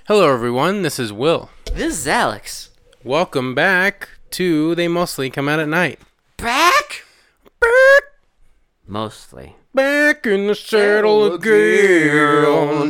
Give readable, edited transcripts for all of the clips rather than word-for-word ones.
Hello, everyone. This is Will. This is Alex. Welcome back to They Mostly Come Out at Night. Back? Back, Mostly. back in the saddle again.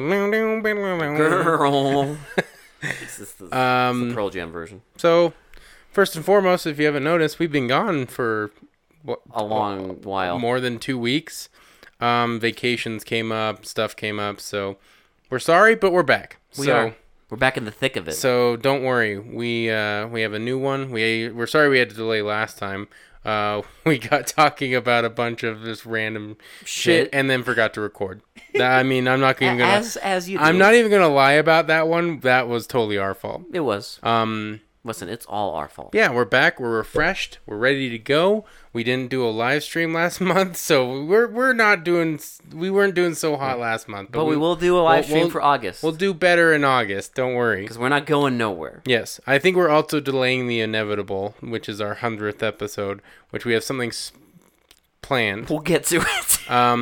Girl. This is the Pearl Jam version. So, first and foremost, if you haven't noticed, we've been gone for A long while. more than 2 weeks. Vacations came up, stuff came up, so we're sorry, but we're back. We are. We're back in the thick of it. So don't worry, we have a new one. We're sorry we had to delay last time. We got talking about a bunch of this random shit and then forgot to record. I mean, I'm not even gonna as you do. I'm not even gonna lie about that one. That was totally our fault. It was. Listen, it's all our fault. Yeah, we're back. We're refreshed. We're ready to go. We didn't do a live stream last month, so we weren't doing so hot last month. But we will do a live stream for August. We'll do better in August. Don't worry. Because we're not going nowhere. Yes, I think we're also delaying the inevitable, which is our 100th episode, which we have something planned. We'll get to it.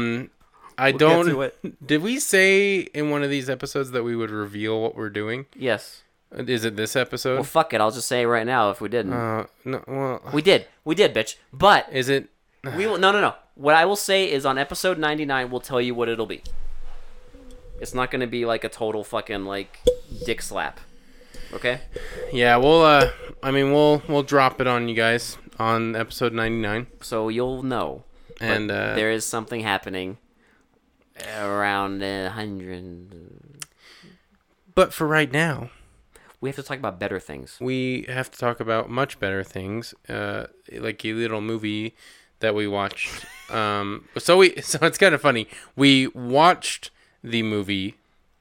Get to it. Did we say in one of these episodes that we would reveal what we're doing? Yes. Is it this episode? Well, fuck it. I'll just say right now if we didn't. No. Well, We did, bitch. But is it? we will. No. What I will say is on episode 99, we'll tell you what it'll be. It's not going to be like a total fucking like dick slap. Okay? Yeah, we'll drop it on you guys on episode 99. So you'll know. And there is something happening around 100. But for right now, we have to talk about better things. we have to talk about much better things, like a little movie that we watched. So it's kind of funny. We watched the movie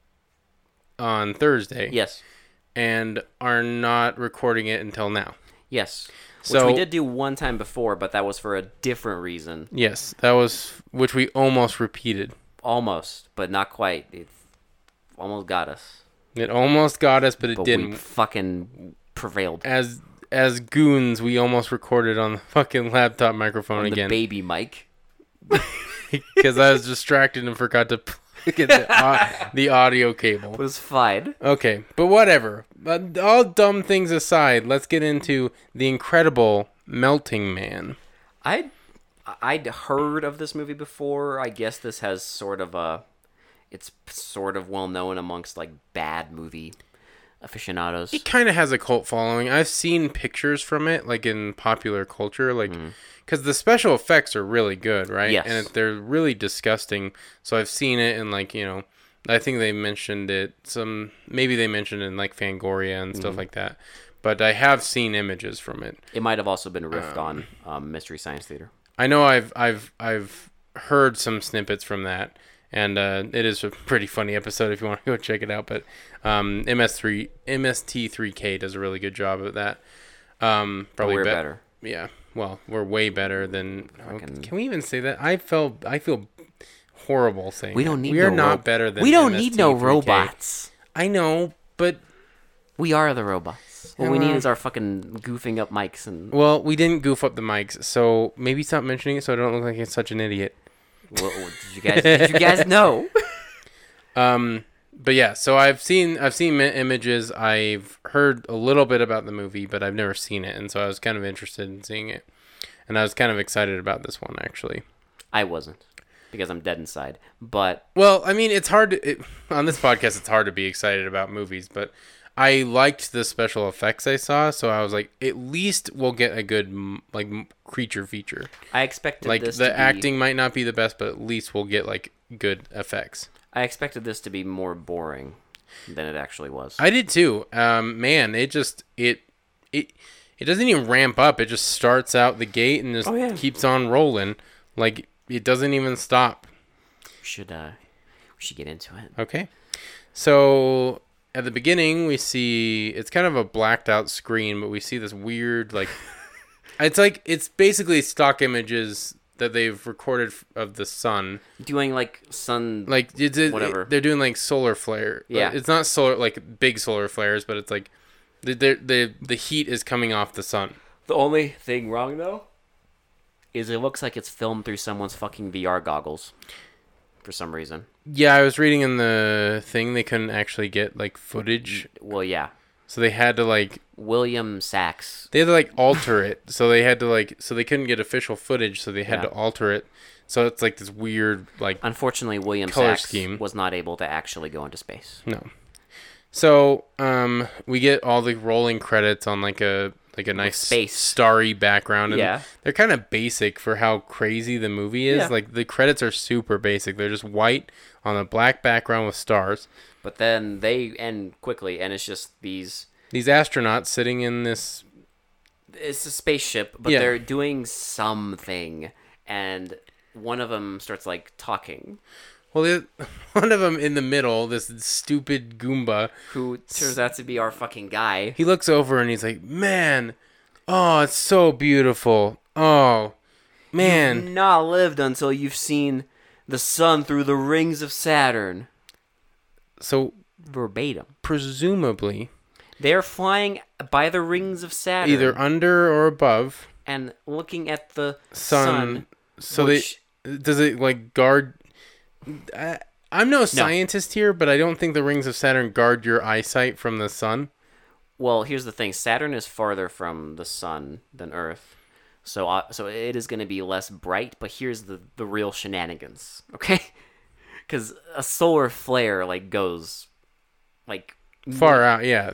on Thursday. Yes. And are not recording it until now. Yes. So, which we did do one time before, but that was for a different reason. Yes, that was which we almost repeated. Almost, but not quite. It almost got us. It almost got us, but it didn't. We fucking prevailed. As goons, we almost recorded on the fucking laptop microphone again. The baby mic. Because I was distracted and forgot to get the audio cable. It was fine. Okay, but whatever. All dumb things aside, let's get into The Incredible Melting Man. I'd heard of this movie before. I guess this has it's sort of well known amongst like bad movie aficionados. It kind of has a cult following. I've seen pictures from it, like in popular culture, like because the special effects are really good, right? Yes, and they're really disgusting. So I've seen it, and like I think they mentioned it. Maybe they mentioned it in like Fangoria and stuff like that. But I have seen images from it. It might have also been riffed on Mystery Science Theater. I know I've heard some snippets from that. And it is a pretty funny episode if you want to go check it out. But MST3K does a really good job of that. Probably we're better. Yeah. Well, we're way better than. Can we even say that? I feel horrible saying. We don't need. We are not better than. We don't MST3K. need no robots. I know, but we are the robots. What we need is our fucking goofing up mics and. Well, we didn't goof up the mics, so maybe stop mentioning it so I don't look like I'm such an idiot. Well, did you guys know? But yeah, so I've seen images. I've heard a little bit about the movie, but I've never seen it, and so I was kind of interested in seeing it, and I was kind of excited about this one actually. I wasn't, because I'm dead inside. But well, I mean, it's hard on this podcast. It's hard to be excited about movies, but I liked the special effects I saw, so I was like, at least we'll get a good like creature feature. I expected like this the acting might not be the best, but at least we'll get like good effects. I expected this to be more boring than it actually was. I did too. Man, it just it doesn't even ramp up. It just starts out the gate and just keeps on rolling. Like it doesn't even stop. We should get into it. Okay, so. At the beginning, we see it's kind of a blacked out screen, but we see this weird it's basically stock images that they've recorded of the sun. Doing like sun, like whatever. They're doing like solar flare. Yeah, it's not solar like big solar flares, but it's like the heat is coming off the sun. The only thing wrong though is it looks like it's filmed through someone's fucking VR goggles for some reason. Yeah, I was reading in the thing they couldn't actually get like footage, Well, yeah. so they had to like William Sachs. alter it. So they had to so they couldn't get official footage, so they had Yeah. to alter it. So it's like this weird like Unfortunately, William color Sachs scheme. was not able to actually go into space. no. So we get all the rolling credits on like a nice space. starry background, and Yeah. they're kind of basic for how crazy the movie is. Yeah. Like the credits are super basic. They're just white on a black background with stars. But then they end quickly, and it's just these. These astronauts sitting in this. It's a spaceship, but Yeah. they're doing something, and one of them starts like talking. Well, one of them in the middle, this stupid Goomba, Who turns out to be our fucking guy. he looks over and he's like, "Man, oh, it's so beautiful. Oh, man." You've not lived until you've seen the sun through the rings of Saturn. So Verbatim. presumably, They're flying by the rings of Saturn. either under or above and looking at the sun. So which- does it like guard? I'm no scientist here, but I don't think the rings of Saturn guard your eyesight from the sun. Well, here's the thing. Saturn is farther from the sun than Earth. So it is going to be less bright, but here's the real shenanigans, okay? Because a solar flare, like, goes, like... Far out, yeah.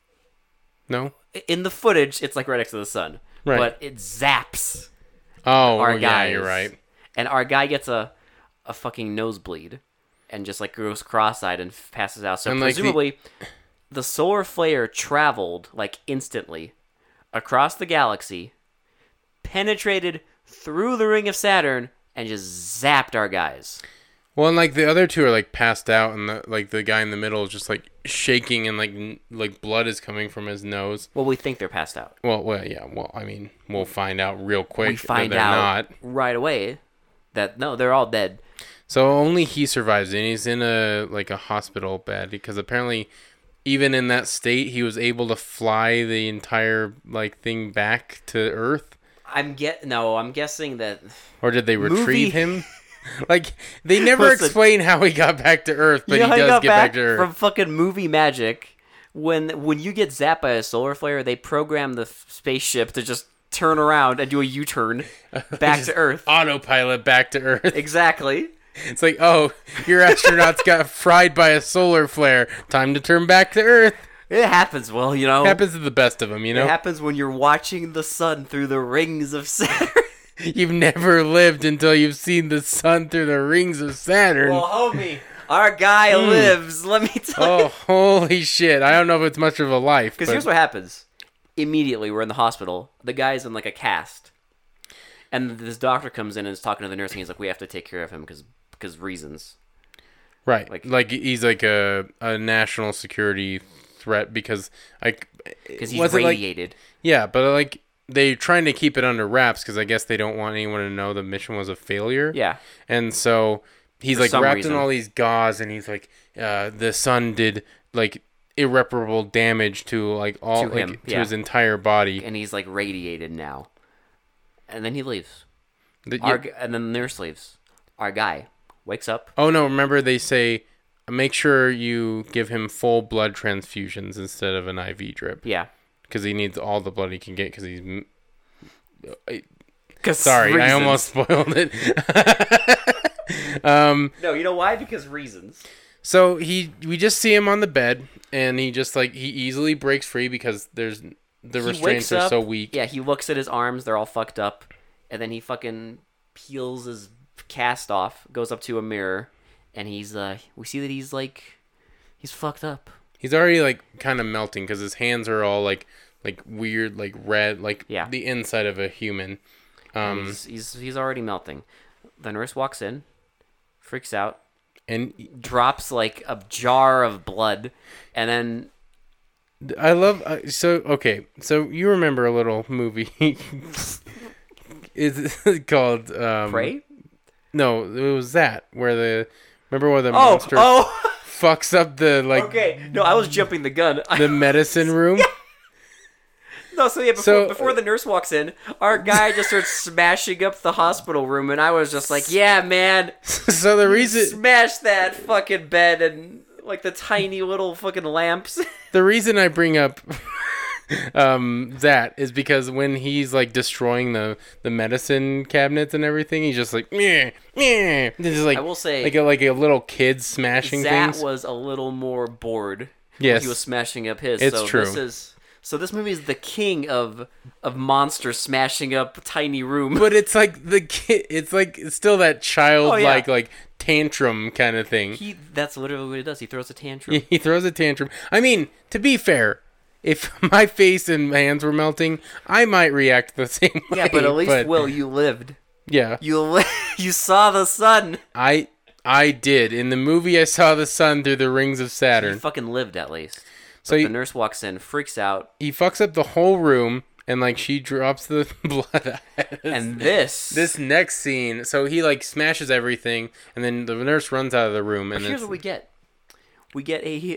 No? In the footage, it's, like, right next to the sun. Right. But it zaps Oh, our yeah, guys. you're right. And our guy gets a fucking nosebleed and just, like, goes cross-eyed and passes out. So And, like, presumably, the solar flare traveled, like, instantly across the galaxy, penetrated through the ring of Saturn, and just zapped our guys. Well, and like the other two are like passed out, and the guy in the middle is just like shaking, and like blood is coming from his nose. Well, we think they're passed out. Well, yeah. Well, I mean, we'll find out real quick. We find that they're out not. right away that, no, they're all dead. So only he survives, and he's in a hospital bed because apparently, even in that state, he was able to fly the entire like thing back to Earth. I'm guessing that... Or did they retrieve Movie- him? Like, they never Listen. explain how he got back to Earth, but You know how he you does got get back to Earth. from fucking movie magic? When you get zapped by a solar flare, they program the spaceship to just turn around and do a U-turn back to Earth. Autopilot back to Earth. Exactly. It's like, oh, your astronauts got fried by a solar flare. Time to turn back to Earth. It happens, well, you know. It happens to the best of them, you It know? happens when you're watching the sun through the rings of Saturn. You've never lived until you've seen the sun through the rings of Saturn. Well, homie, our guy lives. Let me tell you. Oh, holy shit. I don't know if it's much of a life. Because but- here's what happens. Immediately, we're in the hospital. The guy's in like a cast. And this doctor comes in and is talking to the nurse, and he's like, we have to take care of him because reasons. Right. Like he's like a national security threat because Because he's was it, like- radiated. yeah, but like they're trying to keep it under wraps because I guess they don't want anyone to know the mission was a failure. Yeah. And so he's For like some wrapped reason. in all these gauze, and he's like, the sun did like irreparable damage to like all To him, like to yeah. his entire body. And he's like radiated now. And then he leaves. The- And then the nurse leaves. Our guy wakes up. oh no! Remember they say, make sure you give him full blood transfusions instead of an IV drip Yeah. because he needs all the blood he can get because he's. Cause Sorry, I reasons. almost spoiled it. No, you know why? Because reasons. So we just see him on the bed, and he just like he easily breaks free because the He restraints wakes are up, so weak. Yeah, he looks at his arms, they're all fucked up, and then he fucking peels his cast off, goes up to a mirror, and we see that he's fucked up. He's already like kind of melting because his hands are all like weird, like red, like Yeah. the inside of a human. He's already melting. The nurse walks in, freaks out, And drops like a jar of blood, and then I love okay. So you remember a little movie? It's called pray. No, it was that where remember where the Oh, monster fucks up the like okay. No, I was jumping the gun. the medicine room. No, so yeah, before the nurse walks in, our guy just starts smashing up the hospital room, and I was just like, yeah, man. So the reason Smash that fucking bed and, like, the tiny little fucking lamps. the reason I bring up that is because when he's like destroying the medicine cabinets and everything, he's just like meh, meh. This is like, I will say, like a little kid smashing Zat things. was a little more bored Yes, when he was smashing up his. It's so true. This movie is the king of monsters smashing up tiny room. But it's like the kid. It's like still that childlike Oh, yeah. like tantrum kind of thing. That's literally what he does. He throws a tantrum. He throws a tantrum. I mean, to be fair, if my face and hands were melting, I might react the same way. Yeah, but at least Will, you lived. Yeah, You saw the sun. I did. In the movie, I saw the sun through the rings of You Saturn. fucking lived at least. So The nurse walks in, freaks out, he fucks up the whole room, and like she drops the blood. and this next scene, so he like smashes everything, and then the nurse runs out of the room, and here's it's, what we get. We get a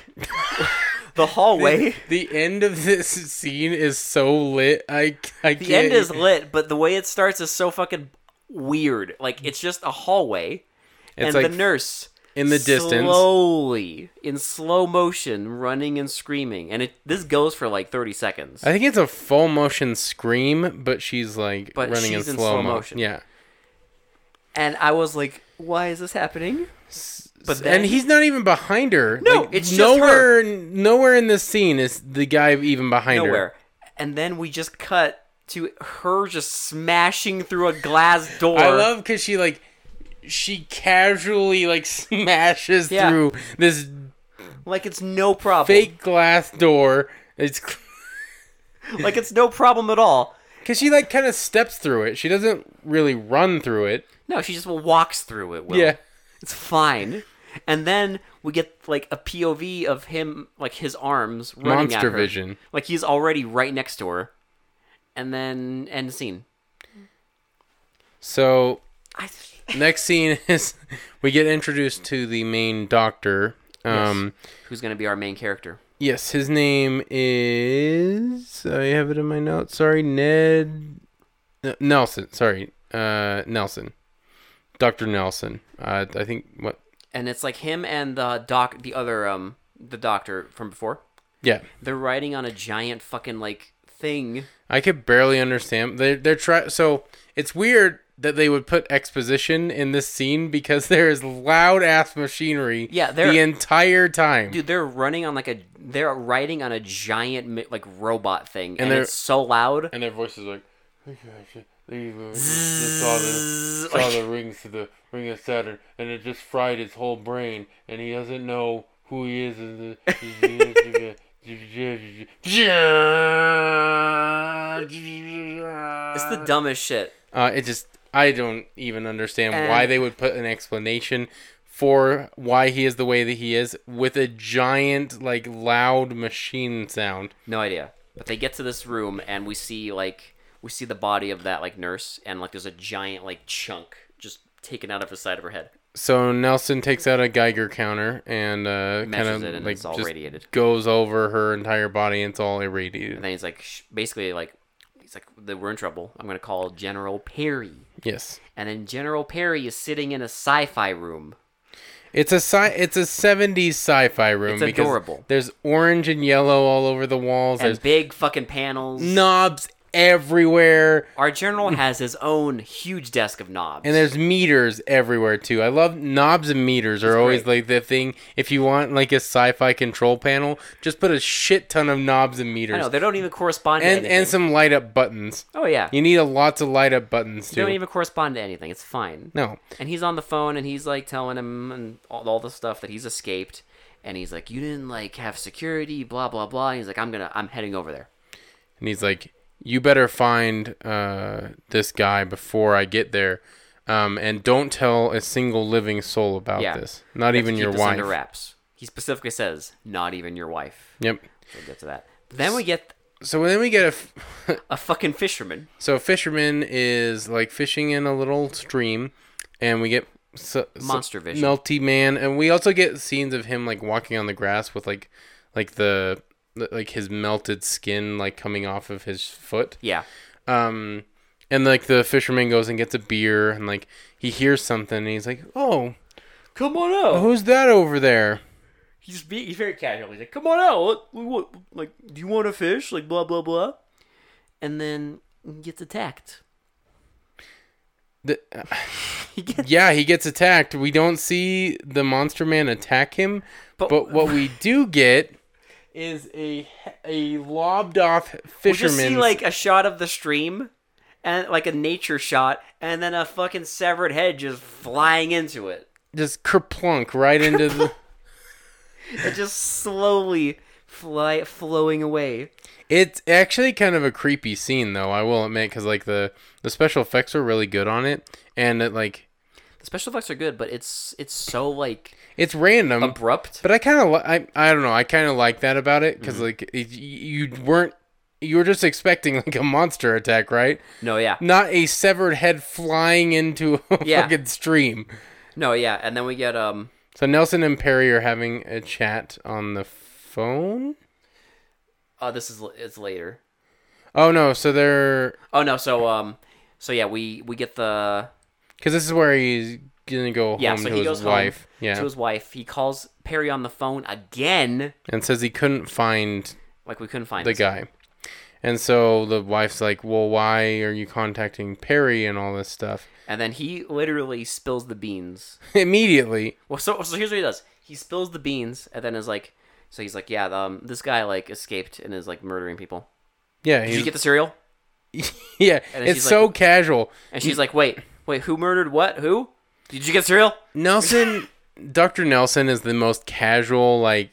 the hallway. the end of this scene is so lit. I can't. The end is lit, but the way it starts is so fucking weird. Like, it's just a hallway, It's and like the nurse in the distance. slowly, in slow motion, running and screaming, and this goes for like 30 seconds. I think it's a full motion scream, but she's like But running she's in in slow slow motion. motion. Yeah. And I was like, "Why is this happening?" But then, And he's not even behind her. No, Like, it's just nowhere. Nowhere in this scene is the guy even behind her. nowhere. And then we just cut to her just smashing through a glass door. I love because she casually like smashes Yeah. through this like it's no problem. fake glass door. It's Like it's no problem at all. because she like kind of steps through it. She doesn't really run through it. No, she just walks through it. Will. Yeah. It's fine. And then we get like a POV of him, like his arms running at Monster her. vision. Like he's already right next to her. And then end scene. So next scene is we get introduced to the main doctor. Who's gonna be our main character? Yes, his name is. I have it in my notes. Sorry, Nelson. Sorry, Nelson. Dr. Nelson. I think what. And it's like him and the doctor from before. Yeah, They're riding on a giant fucking like thing. I could barely understand. They're so it's weird that they would put exposition in this scene because there is loud ass machinery. Yeah, the entire time. Dude, they're riding on a giant like robot thing, and they're- it's so loud. And their voices like. Saw the rings to the ring of Saturn, and it just fried his whole brain, and he doesn't know who he is. It's the dumbest shit. I don't even understand And- why they would put an explanation for why he is the way that he is with a giant, like, loud machine sound. No idea. But they get to this room, and we see the body of that like nurse, and like there's a giant like chunk just taken out of the side of her head. So Nelson takes out a Geiger counter and kind Measures of it, and like it's all just radiated. goes over her entire body and it's all irradiated. And then he's like, basically like, he's like, we're in trouble. I'm gonna call General Perry. Yes. And then General Perry is sitting in a sci-fi room. It's a 70s sci-fi room. It's because adorable. There's orange and yellow all over the walls. And There's big fucking panels. knobs everywhere. Our general has his own huge desk of knobs. And there's meters everywhere too. I love knobs and meters are always great. like the thing. If you want like a sci-fi control panel, just put a shit ton of knobs and meters. I know, they don't even correspond to anything. and some light up buttons. Oh yeah. You need lots of light up buttons They too. don't even correspond to anything. It's fine. No. And he's on the phone, and he's like telling him and all the stuff that he's escaped. And he's like, "You didn't like have security, blah blah blah." And he's like, I'm heading over there." And he's like, you better find this guy before I get there. And don't tell a single living soul about this. Not even your Keep this under wife. wraps. He specifically says, "Not even your wife." Yep. We'll get to that. Then we get So then we get a fucking fisherman. So a fisherman is like fishing in a little stream, and we get Monster vision. Melty Man, and we also get scenes of him like walking on the grass with like the like his melted skin like coming off of his foot. Yeah. And like the fisherman goes and gets a beer, and like he hears something, and he's like, "Oh, Come on out. who's that over there?" He's very casual. He's like, "Come on out. What? Like, do you want a fish? Like, blah blah blah." And then he gets attacked. He gets attacked. We don't see the monster man attack him, but what we do get is a lobbed off We just fisherman. see like a shot of the stream, and like a nature shot, and then a fucking severed head just flying into it. Just kerplunk right into the. It just slowly flowing away. It's actually kind of a creepy scene, though, I will admit, because like the special effects are really good on it, and it like The special effects are good, but it's so like it's random, abrupt. but I kind of I don't know, I kind of like that about it because like you were just expecting like a monster attack, right? No, yeah, Not a severed head flying into a Yeah. fucking stream. no, yeah, and then we get So Nelson and Perry are having a chat on the phone. it's later. Oh no, so they're Oh no, so yeah, we get the because this is where he's gonna go yeah, home so to he his goes wife. home Yeah, to his wife. He calls Perry on the phone again. and says he couldn't find Like we couldn't find the this. guy. And so the wife's like, "Well, why are you contacting Perry and all this stuff?" And then he literally spills the beans. Immediately. Well, so here's what he does. He spills the beans, and then is like, so he's like, yeah, this guy like escaped and is like murdering people. Yeah, Did you get the cereal? yeah, And then it's she's so like- casual. And she's like, wait, who murdered what? Who? Did you get cereal? Nelson, Dr. Nelson is the most casual, like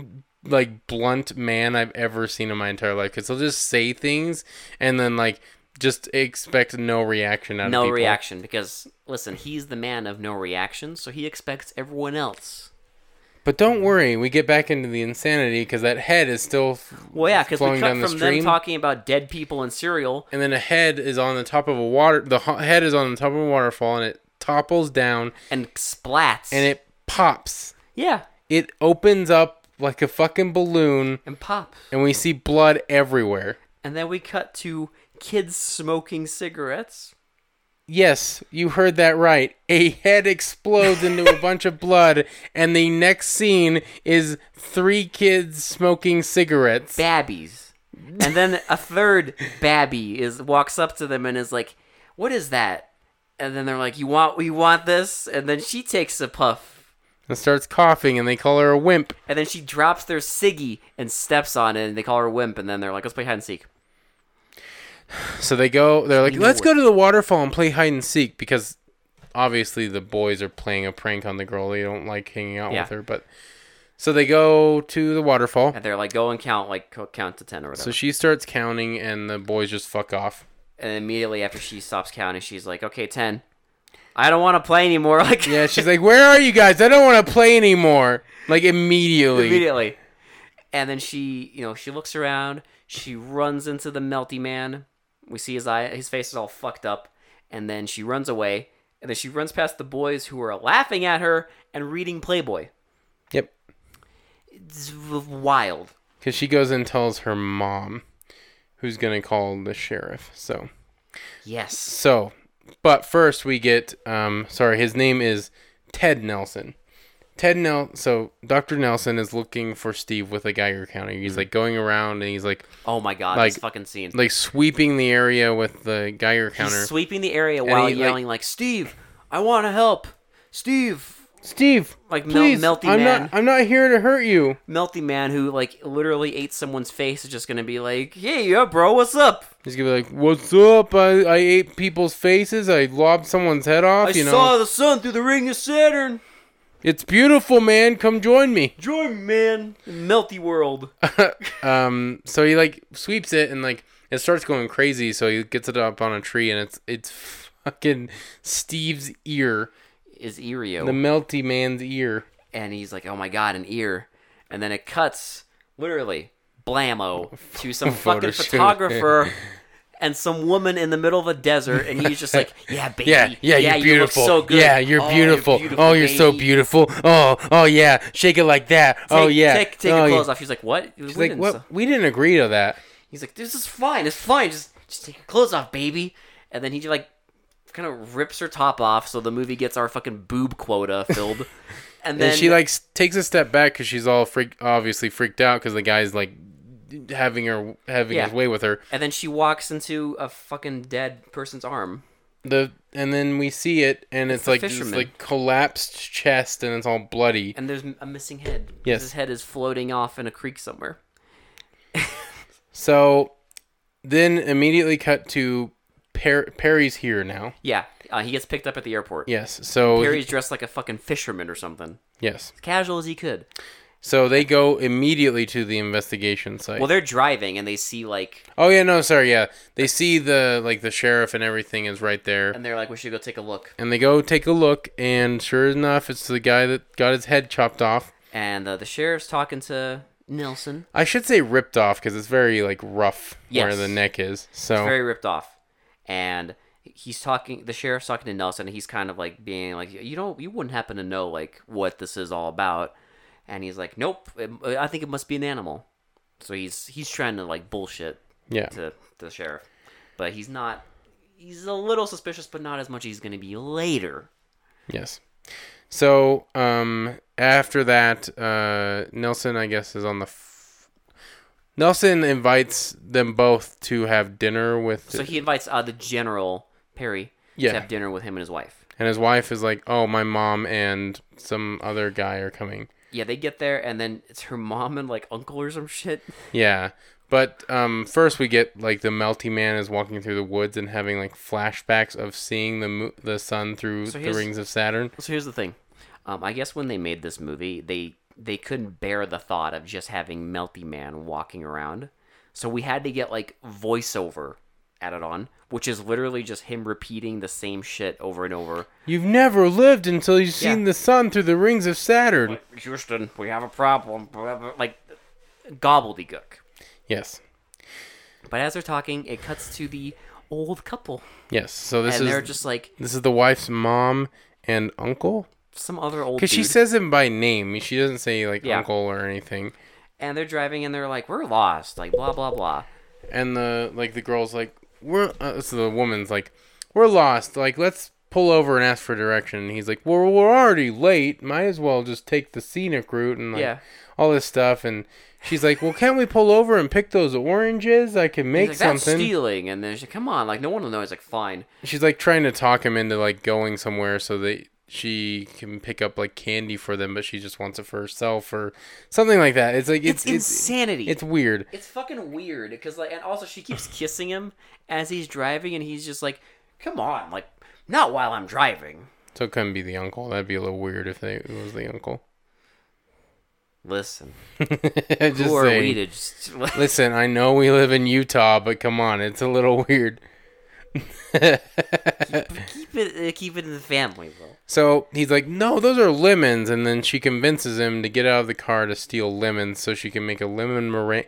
blunt man I've ever seen in my entire life. Because he'll just say things and then like just expect no reaction out of people. No reaction, because listen, he's the man of no reaction, so he expects everyone else. But don't worry, we get back into the insanity because that head is still Well, yeah, because we flowing cut down the from them stream. talking about dead people and cereal. And then a head is on the top of a water. Head is on the top of a waterfall, and it topples down, And splats. and it pops. Yeah, It opens up like a fucking balloon, and pops. and we see blood everywhere. And then we cut to kids smoking cigarettes. Yes, you heard that right. A head explodes into a bunch of blood, and the next scene is 3 kids smoking cigarettes. Babbies. And then a third babby walks up to them and is like, "What is that?" And then they're like, "You want this?" And then she takes a puff. And starts coughing, and they call her a wimp. And then she drops their ciggy and steps on it, and they call her a wimp. And then they're like, "Let's play hide and seek." So they're like, let's go to the waterfall and play hide and seek, because obviously the boys are playing a prank on the girl. They don't like hanging out Yeah. with her, but so they go to the waterfall. And they're like, "Go and count, count to 10 or whatever." So she starts counting, and the boys just fuck off. And immediately after she stops counting, she's like, "Okay, 10. I don't want to play anymore." Like, Yeah, she's like, "Where are you guys? I don't want to play anymore." Like immediately. immediately. And then she looks around. She runs into the melty man. We see his face is all fucked up. And then she runs away. And then she runs past the boys who are laughing at her and reading Playboy. Yep. It's wild. Because she goes and tells her mom, who's gonna call the sheriff. Yes. But first we get his name is Ted Nelson. So Dr. Nelson is looking for Steve with a Geiger counter. He's like going around, and he's like Oh my god, Like- this fucking scene. sweeping the area with the Geiger counter. He's sweeping the area while he, yelling like, "Steve, I want to help. Steve." Steve, Like, please, melty I'm man. I'm not here to hurt you. Melty man who like literally ate someone's face is just gonna be like, "Hey, yeah, bro, what's up? He's gonna be like, "What's up? I ate people's faces. I lobbed someone's head off. I saw the sun through the ring of Saturn. It's beautiful, man. Come join me." Join me, man. Melty world." So he like sweeps it, and like it starts going crazy. So he gets it up on a tree, and it's fucking Steve's ear, Is Irio. the melty man's ear. And he's like, "Oh my god, an ear." And then it cuts, literally, blammo, to some fucking Photo shoot. photographer. and some woman in the middle of a desert, and he's just like, yeah, baby. Yeah, you're you beautiful. look so good. Yeah, you're beautiful. Oh, you're so baby." beautiful. Oh, yeah. Shake it like that. Oh, yeah. Take oh, your yeah. clothes off. She's like, what? She's like, what? We didn't agree to that. He's like, this is fine. It's fine. Just take your clothes off, baby. And then he like kind of rips her top off, so the movie gets our fucking boob quota filled. And then And she like takes a step back because she's all obviously freaked out because the guy's like having his way with her. And then she walks into a fucking dead person's arm. And then we see it, and it's like this fisherman. like collapsed chest, and it's all bloody. And there's a missing head. Yes. His head is floating off in a creek somewhere. So then immediately cut to Perry's here now. Yeah, he gets picked up at the airport. Yes. So Perry's dressed like a fucking fisherman or something. yes. As casual as he could. So they go immediately to the investigation site. Well, they're driving and they see like, Oh yeah, no, sorry, yeah. They see the sheriff and everything is right there. and they're like, we should go take a look. And they go take a look, and sure enough, it's the guy that got his head chopped off. And the sheriff's talking to Nelson. I should say ripped off because it's very like rough where Yes. the neck is. So Very ripped off. And the sheriff's talking to Nelson, and he's kind of like being like, you wouldn't happen to know like what this is all about. And he's like, nope, I think it must be an animal. So he's trying to like bullshit yeah, to the sheriff. But he's not, he's a little suspicious, but not as much as he's going to be later. yes. So after that, Nelson, I guess, is on the. Nelson invites them both to have dinner with. So he invites the General Perry Yeah. to have dinner with him and his wife. And his wife is like, "Oh, my mom and some other guy are coming." Yeah, they get there, and then it's her mom and like uncle or some shit. Yeah, but first we get like the Melty Man is walking through the woods and having like flashbacks of seeing the sun through the rings of Saturn. So here's the thing. I guess when they made this movie, they couldn't bear the thought of just having Melty Man walking around. So we had to get like voiceover added on, which is literally just him repeating the same shit over and over. You've never lived until you've seen the sun through the rings of Saturn. Like, Houston, we have a problem. Like gobbledygook. Yes. But as they're talking, it cuts to the old couple. Yes. So And they're just like this is the wife's mom and uncle. some other old Because she dude. says him by name. She doesn't say like Yeah. uncle or anything. And they're driving and they're like, we're lost. Like, blah, blah, blah. And the girl's like, so the woman's like, we're lost. Like, let's pull over and ask for direction. And he's like, well, we're already late. Might as well just take the scenic route and like all this stuff. And she's like, well, can't we pull over and pick those oranges? I can make He's like, something. that's stealing. And then she's like, come on. Like, no one will know. He's like, fine. She's like trying to talk him into like going somewhere so that she can pick up like candy for them, but she just wants it for herself or something like that. It's like It's insanity. It's weird. It's fucking weird because like, and also she keeps kissing him as he's driving, and he's just like, "Come on, like, not while I'm driving." So it couldn't be the uncle. That'd be a little weird if it was the uncle. Listen, Just who are saying. we to just? Listen, I know we live in Utah, but come on, it's a little weird. keep it in the family, bro. So he's like, no, those are lemons. And then she convinces him to get out of the car to steal lemons so she can make a lemon meringue.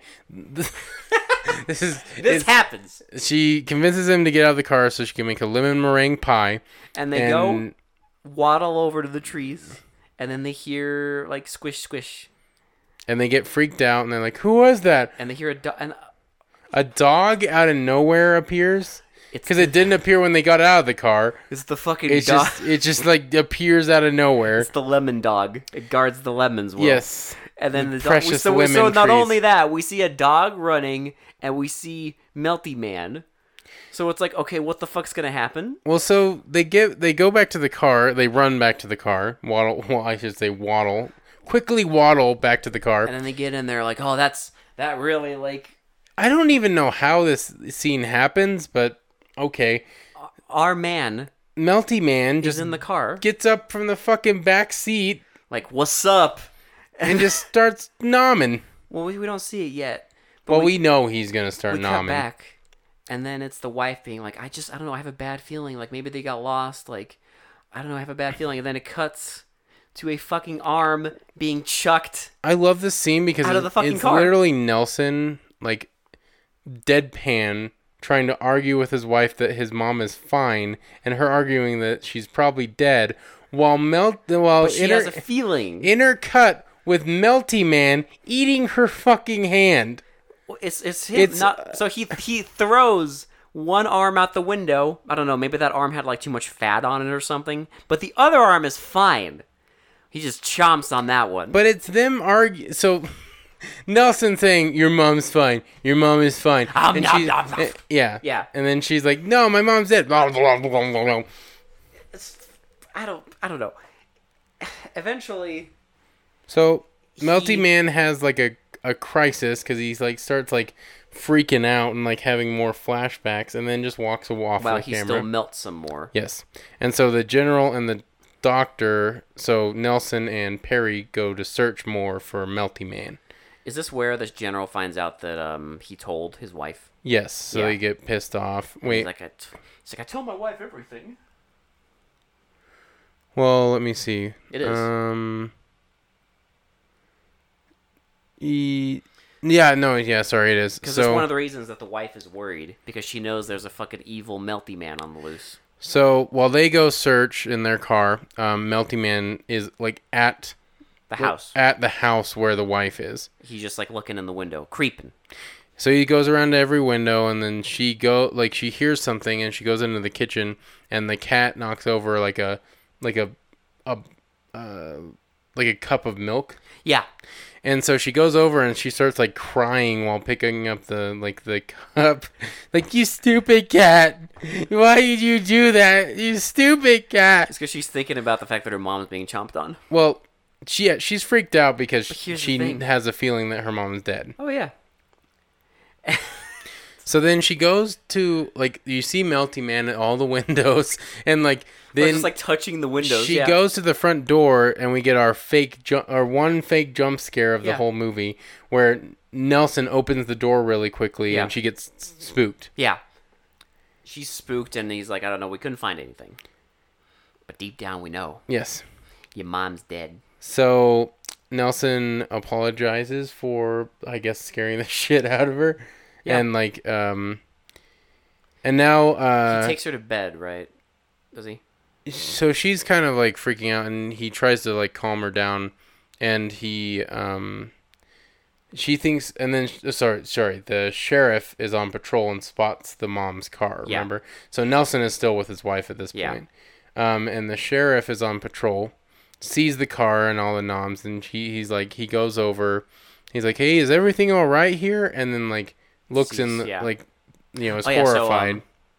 This happens. She convinces him to get out of the car so she can make a lemon meringue pie. And they go waddle over to the trees, and then they hear like squish, squish. And they get freaked out, and they're like, who was that? And they hear a dog. And A dog out of nowhere appears? Because it didn't appear when they got out of the car. It's the fucking It's dog. it just like appears out of nowhere. It's the lemon dog. It guards the lemons well. Yes. And then the dog. Precious So lemon not trees. only that, we see a dog running, and we see Melty Man. So it's like, okay, what the fuck's gonna happen? Well, so they go back to the car. They run back to the car. Waddle. Quickly waddle back to the car. And then they get in there like, oh, that really like I don't even know how this scene happens, but okay. our man Melty Man is just in the car. gets up from the fucking back seat Like, what's up? and just starts nomming. Well, we don't see it yet. But Well, we know he's gonna start we cut nomming. back, and then it's the wife being like, I don't know, I have a bad feeling. Like, maybe they got lost. Like, I don't know, I have a bad feeling. And then it cuts to a fucking arm being chucked. I love this scene because Out of the fucking it's car. literally Nelson, like, deadpan, trying to argue with his wife that his mom is fine, and her arguing that she's probably dead, while But she has a feeling. intercut with Melty Man eating her fucking hand. It's him. So he throws one arm out the window. I don't know. Maybe that arm had like too much fat on it or something. But the other arm is fine. He just chomps on that one. But it's them argue. So Nelson saying, "Your mom's fine. Your mom is fine." And she's, yeah. Yeah. And then she's like, "No, my mom's dead." Blah, blah, blah, blah, blah. I don't know. Eventually. So Melty Man has like a crisis because he's like starts like freaking out and like having more flashbacks, and then just walks off Well, the he camera. still melts some more. Yes. And so the general and the doctor, so Nelson and Perry, go to search more for Melty Man. Is this where this general finds out that he told his wife? Yes. So Yeah. they get pissed off. Wait. He's like, I told my wife everything. Well, let me see. It is. Sorry, it is. Because So, it's one of the reasons that the wife is worried, because she knows there's a fucking evil Melty Man on the loose. so while they go search in their car, Melty Man is like at The house. at the house where the wife is. He's just like looking in the window, creeping. So he goes around to every window, and then she hears something, and she goes into the kitchen, and the cat knocks over like a cup of milk. Yeah. And so she goes over and she starts like crying while picking up the cup. Like, "You stupid cat. Why did you do that? You stupid cat." It's because she's thinking about the fact that her mom's being chomped on. Well, she's freaked out because here's the she thing. has a feeling that her mom's dead. Oh, yeah. So then she goes to, like, you see Melty Man at all the windows, and like Then, then just like touching the windows. she Yeah. goes to the front door, and we get our one fake jump scare of the Yeah. whole movie, where Nelson opens the door really quickly, Yeah. and she gets spooked. Yeah. She's spooked, and he's like, I don't know, we couldn't find anything. But deep down, we know. Yes. Your mom's dead. So Nelson apologizes for, I guess, scaring the shit out of her. Yeah. And like and now He takes her to bed, right? Does he? so she's kind of like freaking out, and he tries to like calm her down, and she thinks, and then sorry, the sheriff is on patrol and spots the mom's car, Yeah. remember? So Nelson is still with his wife at this Yeah. point. And the sheriff is on patrol, sees the car and all the noms, and he goes over, he's like, "Hey, is everything all right here?" And then like looks in the, Yeah. like, you know, is Oh, yeah, horrified.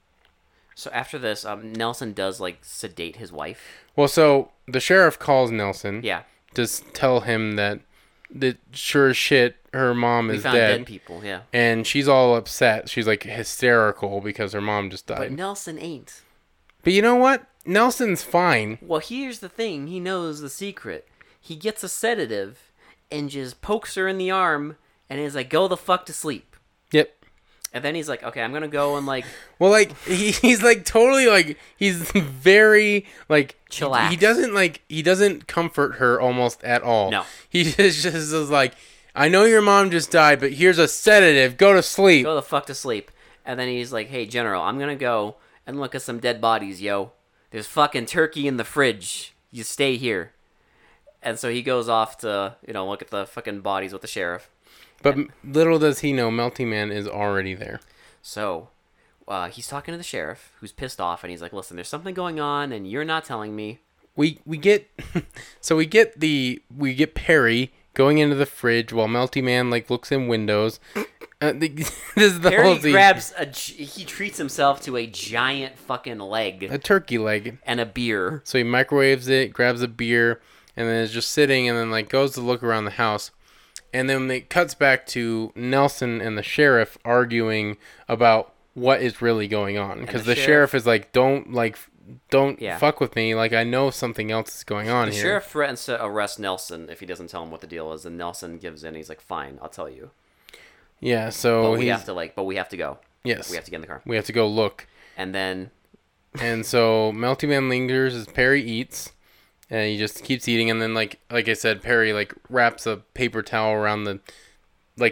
So after this, Nelson does like sedate his wife. Well, so the sheriff calls Nelson. Yeah. To tell him that sure as shit her mom We is found dead. dead people, yeah. And she's all upset. She's like hysterical because her mom just died. But Nelson ain't. But you know what? Nelson's fine. Well, here's the thing. He knows the secret. He gets a sedative and just pokes her in the arm and is like, go the fuck to sleep. Yep. And then he's like, okay, I'm going to go and like... Well, like, he's like totally like, he's very like... Chillax. He doesn't comfort her almost at all. No. He just is like, "I know your mom just died, but here's a sedative. Go to sleep." Go the fuck to sleep. And then he's like, hey, General, I'm going to go and look at some dead bodies, yo. There's fucking turkey in the fridge. You stay here. And so he goes off to, look at the fucking bodies with the sheriff. But little does he know, Melty Man is already there. So he's talking to the sheriff, who's pissed off, and he's like, listen, there's something going on, and you're not telling me. We get we get Perry going into the fridge while Melty Man like looks in windows. This is the whole Perry scene. he treats himself to a giant fucking leg A turkey leg. and a beer. So he microwaves it, grabs a beer, and then is just sitting, and then like goes to look around the house. And then it cuts back to Nelson and the sheriff arguing about what is really going on. Because the sheriff is like, don't Yeah. fuck with me. Like, I know something else is going on The here. sheriff threatens to arrest Nelson if he doesn't tell him what the deal is, and Nelson gives in. He's like, fine, I'll tell you. Yeah, so But we have to go. Yes. We have to get in the car. We have to go look. And then And so Melty Man lingers as Perry eats, and he just keeps eating. And then, like I said, Perry like wraps a paper towel around the, like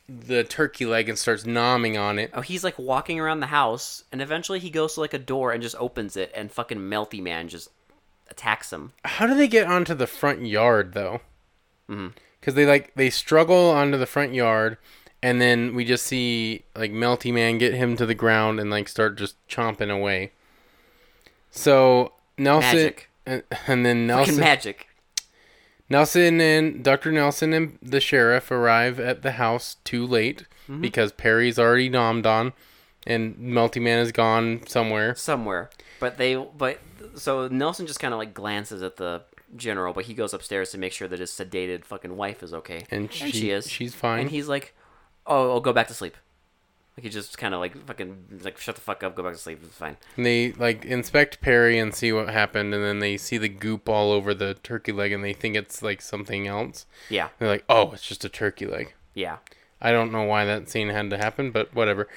the turkey leg and starts nomming on it. Oh, he's like walking around the house, and eventually he goes to like a door and just opens it, and fucking Melty Man just attacks him. How do they get onto the front yard though? Because they struggle onto the front yard, and then we just see like Melty Man get him to the ground and like start just chomping away. So Nelson Magic. and then Fucking magic. Nelson and Dr. Nelson and the sheriff arrive at the house too late because Perry's already nommed on, and Melty Man is gone somewhere. So Nelson just kind of like glances at the general, but he goes upstairs to make sure that his sedated fucking wife is okay, And she is. She's fine. And he's like, "Oh, I'll go back to sleep." Like he just kind of like fucking like shut the fuck up, go back to sleep. It's fine. And they like inspect Perry and see what happened, and then they see the goop all over the turkey leg, and they think it's like something else. Yeah. They're like, "Oh, it's just a turkey leg." Yeah. I don't know why that scene had to happen, but whatever.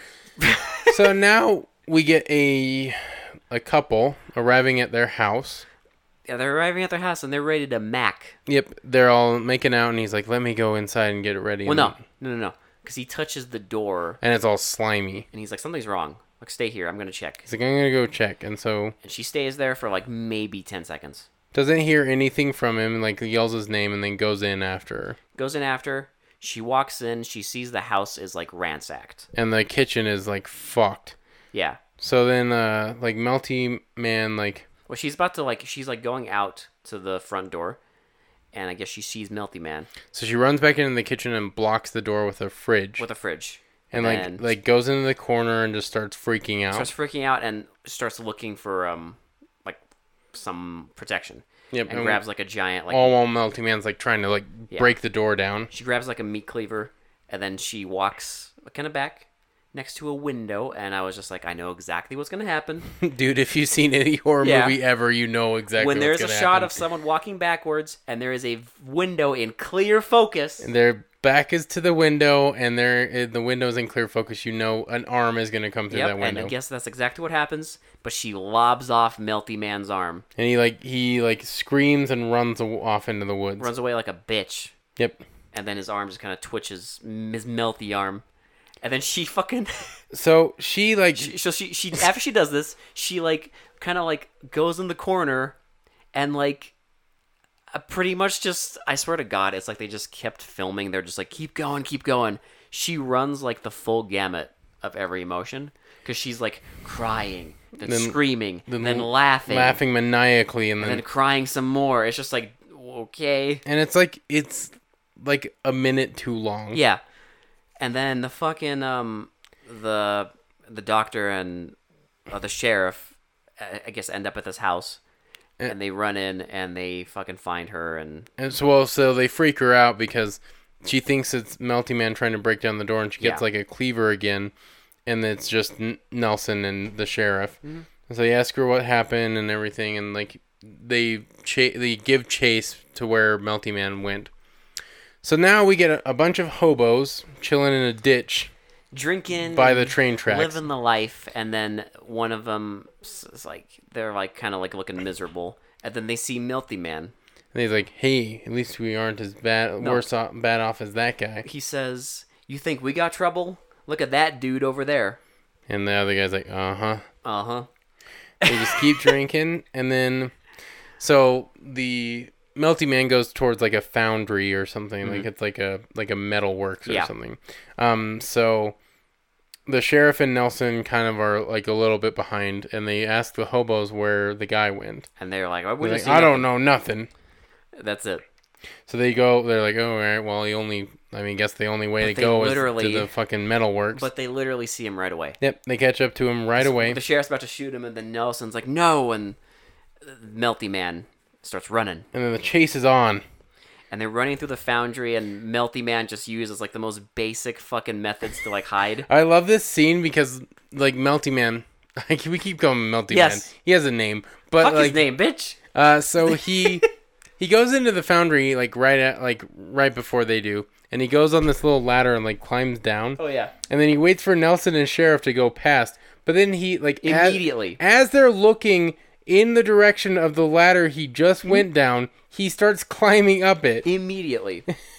So now we get a couple arriving at their house. Yeah, they're arriving at their house and they're ready to mac. Yep, they're all making out, and he's like, "Let me go inside and get it ready." Well, no. Because he touches the door And it's all slimy. and he's like, "Something's wrong. Like, stay here. I'm going to check." He's like, "I'm gonna go check," and so And she stays there for like maybe 10 seconds. doesn't hear anything from him. Like yells his name, and then goes in after her. Goes in after. She walks in. She sees the house is like ransacked. And the kitchen is like fucked. Yeah. So then, like Melty Man, like Well, she's about to like, she's like going out to the front door. And I guess she sees Melty Man so she runs back into the kitchen and blocks the door with a fridge, with a fridge. and like goes into the corner and just starts freaking out. Starts freaking out and starts looking for like some protection. Yep, And grabs like a giant like all while Melty Man's like trying to like break the door down. she grabs like a meat cleaver and then she walks kind of back next to a window, and I was just like, I know exactly what's gonna happen. Dude, if you've seen any horror Yeah. movie ever, you know exactly When there's a what's gonna shot happen. of someone walking backwards and there is a window in clear focus. And their back is to the window, and the window's in clear focus. You know an arm is gonna come through that window. And I guess that's exactly what happens. But she lobs off Melty Man's arm, And he screams and runs off into the woods. runs away like a bitch, Yep. and then his arm just kind of twitches, his melty arm, and then she fucking. So she she after she does this, she like kind of like goes in the corner, and like. Pretty much just, I swear to God, it's like they just kept filming. They're just like, keep going, keep going. She runs like the full gamut of every emotion because she's like crying, then screaming, then laughing maniacally, and then crying some more. It's just like, okay. And it's like a minute too long. Yeah. And then the fucking, the doctor and the sheriff, I guess, end up at this house. And they run in and they fucking find her and so they freak her out because she thinks it's Melty Man trying to break down the door, and she gets like a cleaver again, and it's just Nelson and the sheriff. Mm-hmm. And so they ask her what happened and everything, and like they give chase to where Melty Man went. So now we get a bunch of hobos chilling in a ditch, drinking by the train tracks, living the life, and then one of them is like, they're like kind of like looking miserable, and then they see Melty Man. And he's like, "Hey, at least we aren't as bad off as that guy." He says, "You think we got trouble? Look at that dude over there." And the other guy's like, "Uh-huh." Uh-huh. They just keep drinking, and then so the Melty Man goes towards like a foundry or something. Mm-hmm. Like it's like a metal works or something. So the sheriff and Nelson kind of are like a little bit behind, and they ask the hobos where the guy went. And they're like, I don't know nothing. That's it. So they go, they're like, "Oh, all right, well, I guess the only way to go is to the fucking metal works." But they literally see him right away. Yep, they catch up to him right away. The sheriff's about to shoot him, and then Nelson's like, "No," and Melty Man starts running. And then the chase is on. And they're running through the foundry, and Melty Man just uses like the most basic fucking methods to like hide. I love this scene because like Melty Man, we keep calling him Melty Man. He has a name, but fuck like his name, bitch. So he goes into the foundry like right before they do, and he goes on this little ladder and like climbs down. Oh yeah. And then he waits for Nelson and Sheriff to go past, but then he like immediately as they're looking in the direction of the ladder he just went down, he starts climbing up it. Immediately.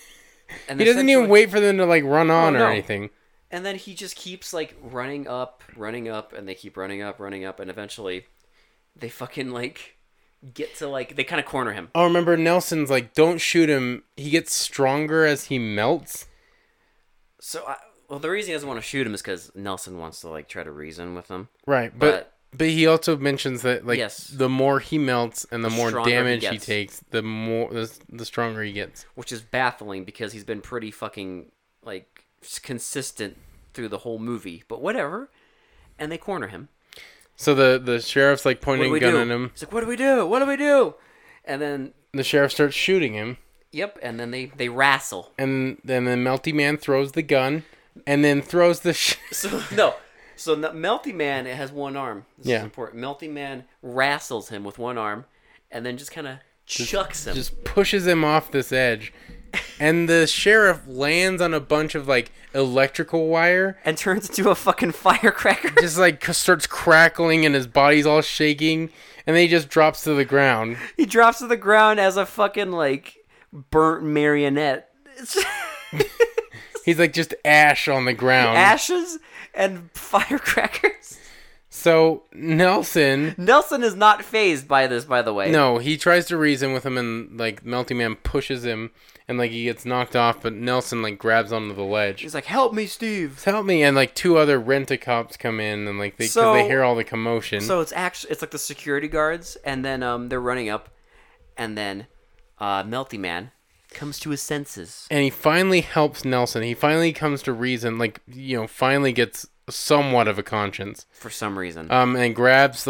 And He doesn't even essentially- wait for them to like run on or no. anything. And then he just keeps like running up, and they keep running up, and eventually they fucking like get to like they kind of corner him. Oh, remember Nelson's like, don't shoot him. He gets stronger as he melts. So, well, the reason he doesn't want to shoot him is because Nelson wants to like try to reason with him. Right, but he also mentions that like Yes. the more he melts and the more stronger he damage he gets. takes, the stronger he gets. Which is baffling because he's been pretty fucking like consistent through the whole movie. But whatever. And they corner him. So the sheriff's like What pointing do we a gun do? at him. He's like, "What do we do? What do we do?" And then, The sheriff starts shooting him, yep. And then they wrestle. and then the Melty Man throws the gun, and then throws the. So no. So Melty Man has one arm. This Yeah. is important. Melty Man wrestles him with one arm, and then just kind of chucks him. Just pushes him off this edge, and the sheriff lands on a bunch of like electrical wire. And turns into a fucking firecracker. Just like starts crackling and his body's all shaking, and then he just drops to the ground. He drops to the ground as a fucking like burnt marionette. It's He's like just ash on the ground. ashes and firecrackers. So Nelson, Nelson is not phased by this, by the way. no, he tries to reason with him, and like Melty Man pushes him, and like he gets knocked off, but Nelson like grabs onto the ledge. He's like, "Help me, Steve." Help me! And like two other rent-a-cops come in, and like because they hear all the commotion. So it's like the security guards, and then they're running up, and then Melty Man comes to his senses. And he finally helps Nelson. He finally comes to reason, like, finally gets somewhat of a conscience. For some reason. And grabs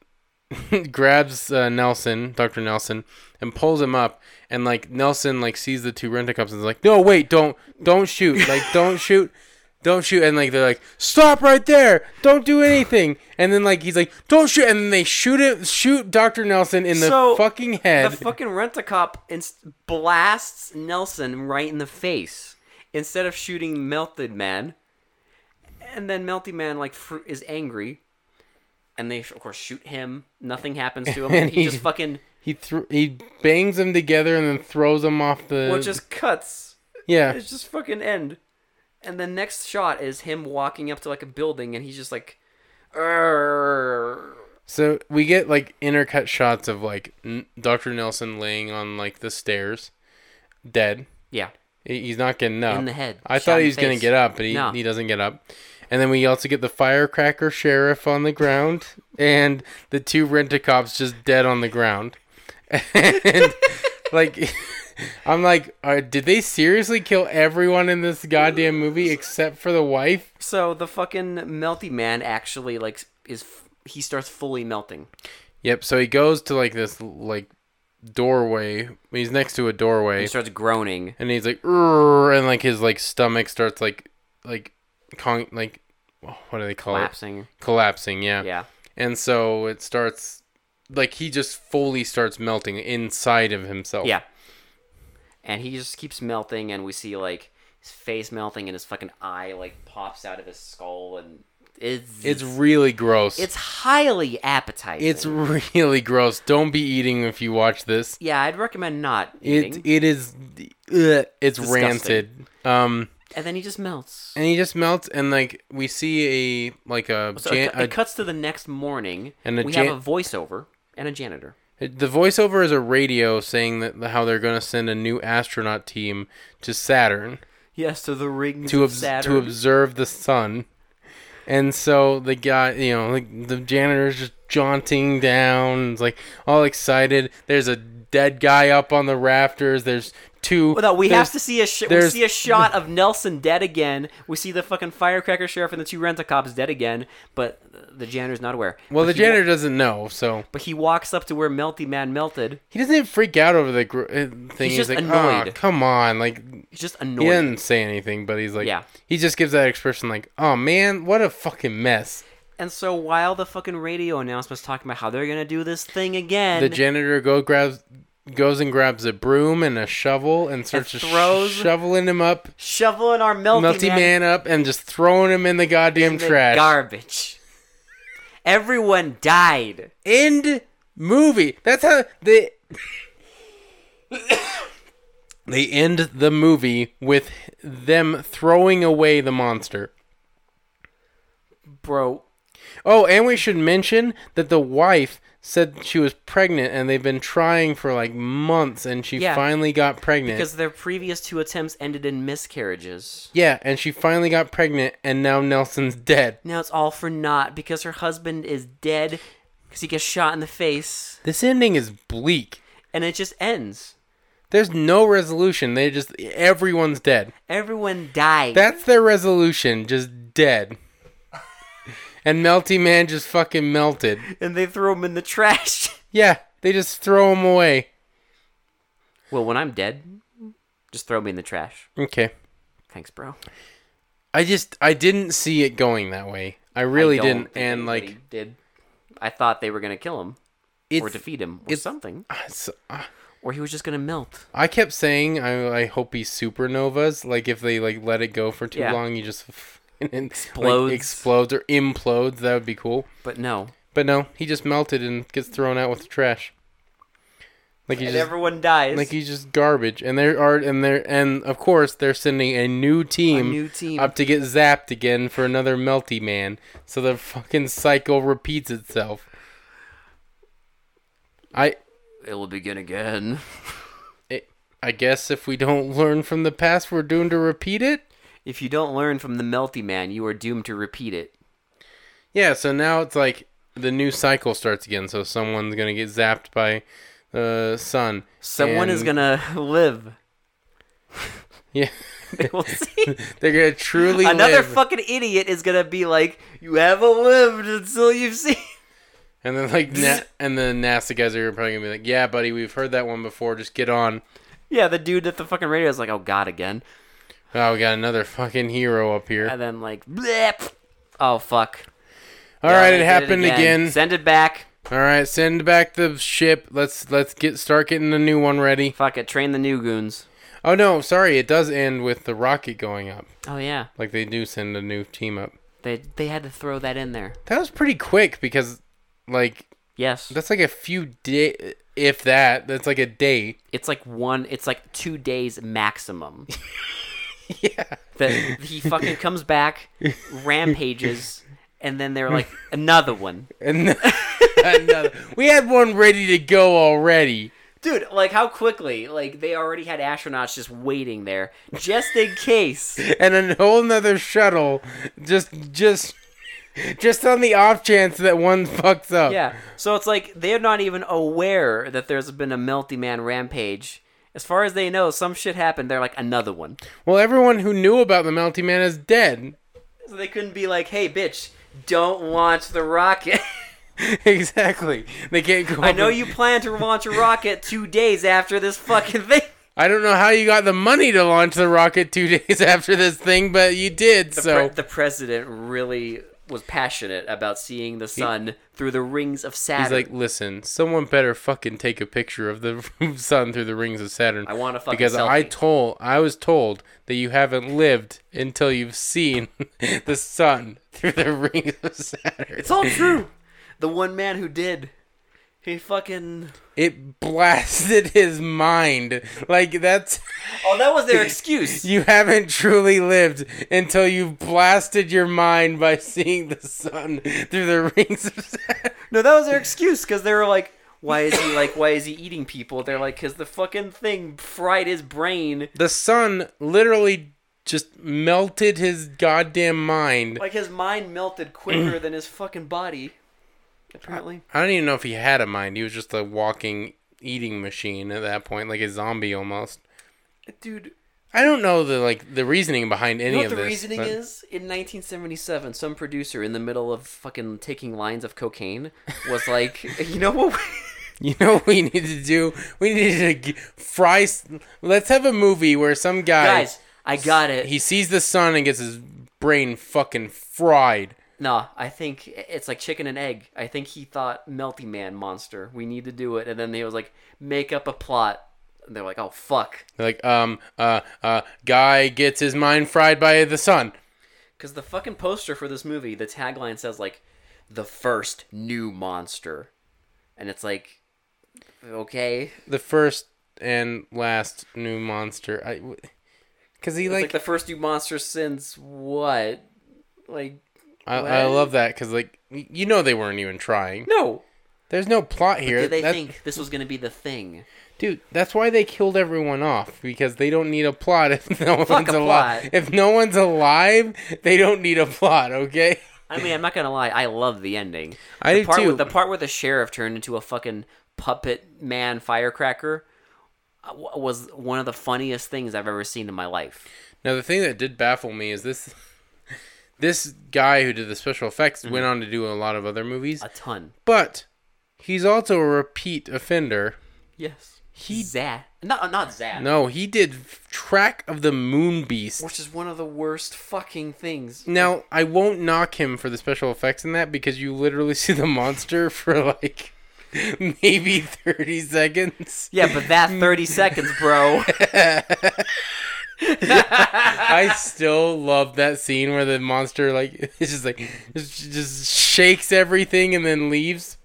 Nelson, Dr. Nelson, and pulls him up. And like Nelson like sees the two rent-a-cops and is like, "No, wait, don't shoot. Like, don't shoot. Don't shoot." And like they're like, "Stop right there. Don't do anything." And then like he's like, "Don't shoot." And then they shoot Dr. Nelson in the fucking head. The fucking rent-a-cop blasts Nelson right in the face instead of shooting Melted Man. And then Melty Man like is angry, and they of course shoot him. Nothing happens to him. And he just fucking he bangs them together and then throws them off the. well, it just cuts. Yeah. It's just fucking end. And the next shot is him walking up to like a building, and he's just like, "Arr." So we get like intercut shots of like Dr. Nelson laying on like the stairs, dead. Yeah. He's not getting up. In the head. I Shot thought in he the was gonna face. get up, but No. he doesn't get up. And then we also get the firecracker sheriff on the ground, and the two rent-a-cops just dead on the ground. And like, I'm like, did they seriously kill everyone in this goddamn movie except for the wife? So the fucking Melty Man actually like he starts fully melting. Yep. So he goes to like this like doorway. He's next to a doorway. He starts groaning. And he's like, "Urgh," and like his like stomach starts like what do they call Collapsing. it? Collapsing. Yeah. Yeah. And so it starts like he just fully starts melting inside of himself. Yeah. And he just keeps melting, and we see like his face melting, and his fucking eye like pops out of his skull, and It's really gross. it's highly appetizing. It's really gross. Don't be eating if you watch this. yeah, I'd recommend not eating. It is. It's Disgusting. rancid. And then he just melts. And he just melts, and like we see So it cuts to the next morning. And a we have a voiceover and a janitor. the voiceover is a radio saying that how they're going to send a new astronaut team to Saturn Yes, to the rings to of Saturn. to observe the sun. And so the guy, like the janitor's just jaunting down, it's like all excited. There's a dead guy up on the rafters. There's two. Well, no, we there's- have to see we there's- see a shot of Nelson dead again. We see the fucking firecracker sheriff and the two rent-a-cops dead again, but the janitor's not aware. Well, But the janitor doesn't know, so But he walks up to where Melty Man melted. he doesn't even freak out over the thing. He's just like, annoyed. "Oh, come on!" Like He's just he annoyed. didn't say anything, but he's like, Yeah. he just gives that expression, like, "Oh man, what a fucking mess." And so while the fucking radio announcement's talking about how they're gonna do this thing again, The janitor goes and grabs a broom and a shovel and starts just throws- shoveling him up, shoveling our Melty Man up, and just throwing him in the goddamn in the trash. garbage. Everyone died. End movie. That's how They end the movie with them throwing away the monster. Bro. Oh, and we should mention that the wife said she was pregnant, and they've been trying for like months, and she finally got pregnant. Because their previous 2 attempts ended in miscarriages. Yeah, and she finally got pregnant, and now Nelson's dead. Now it's all for naught because her husband is dead because he gets shot in the face. This ending is bleak. And it just ends. There's no resolution. Everyone's dead. Everyone died. That's their resolution, just dead. And Melty Man just fucking melted. And they throw him in the trash. Yeah, they just throw him away. Well, when I'm dead, just throw me in the trash. Okay. Thanks, bro. I didn't see it going that way. I really didn't. And like, did. I thought they were gonna kill him, or defeat him, or something, or he was just gonna melt. I kept saying I hope he supernovas. Like if they like let it go for too long, he just explodes or implodes. That would be cool. But no, he just melted and gets thrown out with the trash. Like everyone dies. Like he's just garbage. And and of course they're sending a new team up to get zapped again for another Melty Man. So the fucking cycle repeats itself. It will begin again. I guess if we don't learn from the past, we're doomed to repeat it. If you don't learn from the Melty Man, you are doomed to repeat it. Yeah, so now it's like the new cycle starts again. So someone's gonna get zapped by the sun. Someone is gonna live. Yeah. We'll see. They're gonna truly Another live. fucking idiot is gonna be like, you haven't lived until you've seen. And then like and the NASA guys are probably gonna be like, yeah, buddy, we've heard that one before. Just get on. Yeah, the dude at the fucking radio is like, oh god, again. Oh, we got another fucking hero up here. And then like, blip. Oh fuck. All right, it happened again. Send it back. All right, send back the ship. Let's start getting the new one ready. Fuck it, train the new goons. Oh no, sorry, it does end with the rocket going up. Oh yeah. Like they do send a new team up. They had to throw that in there. That was pretty quick because, like. Yes. That's like a few days, if that. That's like a day. It's like 2 days maximum. Yeah. He fucking comes back, rampages, and then they're like, another one. Another. We had one ready to go already. Dude, like how quickly? Like they already had astronauts just waiting there, just in case. And a whole nother shuttle, just on the off chance that one fucks up. Yeah. So it's like they're not even aware that there's been a Melty Man rampage. As far as they know, some shit happened. They're like, another one. Well, everyone who knew about the Melty Man is dead. So they couldn't be like, hey, bitch, don't launch the rocket. Exactly. They can't go. I know you plan to launch a rocket 2 days after this fucking thing. I don't know how you got the money to launch the rocket 2 days after this thing, but you did. The president really was passionate about seeing the sun through the rings of Saturn. He's like, listen, someone better fucking take a picture of the sun through the rings of Saturn. I want a fucking because selfie. I was told that you haven't lived until you've seen the sun through the rings of Saturn. It's all true. The one man who did. He fucking... It blasted his mind. Like, that's... Oh, that was their excuse. You haven't truly lived until you've blasted your mind by seeing the sun through the rings of Saturn. No, that was their excuse, because they were like, why is he eating people? They're like, because the fucking thing fried his brain. The sun literally just melted his goddamn mind. Like, his mind melted quicker than his fucking body. Apparently. I don't even know if he had a mind. He was just a walking eating machine at that point, like a zombie almost. Dude, I don't know the reasoning behind any of this. You know what the reasoning is? In 1977, some producer in the middle of fucking taking lines of cocaine was like, you know what? You know what we need to do? We need to fry... Let's have a movie where some guy... Guys, I got it. He sees the sun and gets his brain fucking fried. No, I think it's like chicken and egg. I think he thought Melty Man monster. We need to do it. And then he was like, make up a plot. And they're like, oh, fuck. They're like, guy gets his mind fried by the sun. Because the fucking poster for this movie, the tagline says like, the first new monster. And it's like, okay. The first and last new monster. Because he It's like the first new monster since what? Like I love that because like they weren't even trying. no. There's no plot here. Did they think this was going to be the thing? Dude, that's why they killed everyone off, because they don't need a plot if no one's a alive. plot. If no one's alive, they don't need a plot, okay? I mean, I'm not gonna lie. I love the ending. I do too. The part where the sheriff turned into a fucking puppet man firecracker was one of the funniest things I've ever seen in my life. Now, the thing that did baffle me is this guy who did the special effects went on to do a lot of other movies. A ton. But he's also a repeat offender. Yes. Zat. Not Zat. No, he did Track of the Moon Beast. Which is one of the worst fucking things. Now, I won't knock him for the special effects in that, because you literally see the monster for like maybe 30 seconds. Yeah, but that 30 seconds, bro. I still love that scene where the monster just shakes everything and then leaves.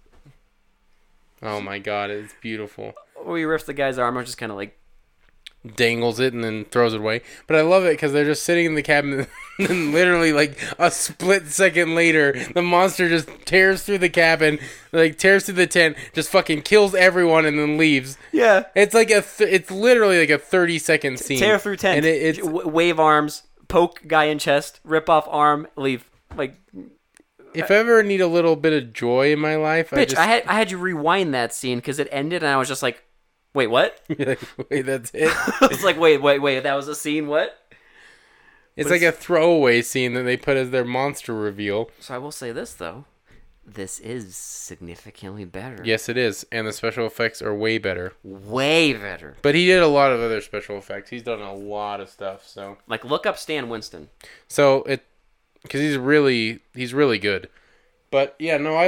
Oh my god, it's beautiful. Or he rips the guy's arm, or just kind of like dangles it and then throws it away. But I love it because they're just sitting in the cabin and literally like a split second later, the monster just tears through the cabin, like tears through the tent, just fucking kills everyone and then leaves. Yeah. It's like it's literally like a 30-second scene. Tear through tent, and it's wave arms, poke guy in chest, rip off arm, leave. Like, if I ever need a little bit of joy in my life, bitch, I had you rewind that scene because it ended and I was just like, wait, what? Wait, that's it? I was like, wait, that was a scene, what? It's like a throwaway scene that they put as their monster reveal. So I will say this, though. This is significantly better. Yes, it is. And the special effects are way better. Way better. But he did a lot of other special effects. He's done a lot of stuff, so. Like, look up Stan Winston. So, because he's really good. But, yeah, no, I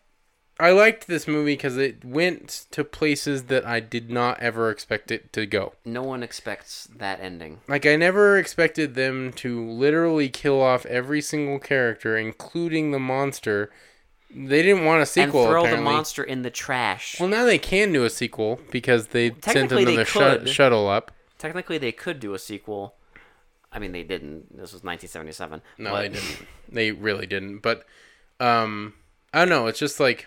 liked this movie because it went to places that I did not ever expect it to go. No one expects that ending. Like, I never expected them to literally kill off every single character, including the monster. They didn't want a sequel, and throw apparently. the monster in the trash. Well, now they can do a sequel because they sent another shuttle up. Technically, they could do a sequel. I mean, they didn't. This was 1977. No, they didn't. They really didn't. But, I don't know. It's just like...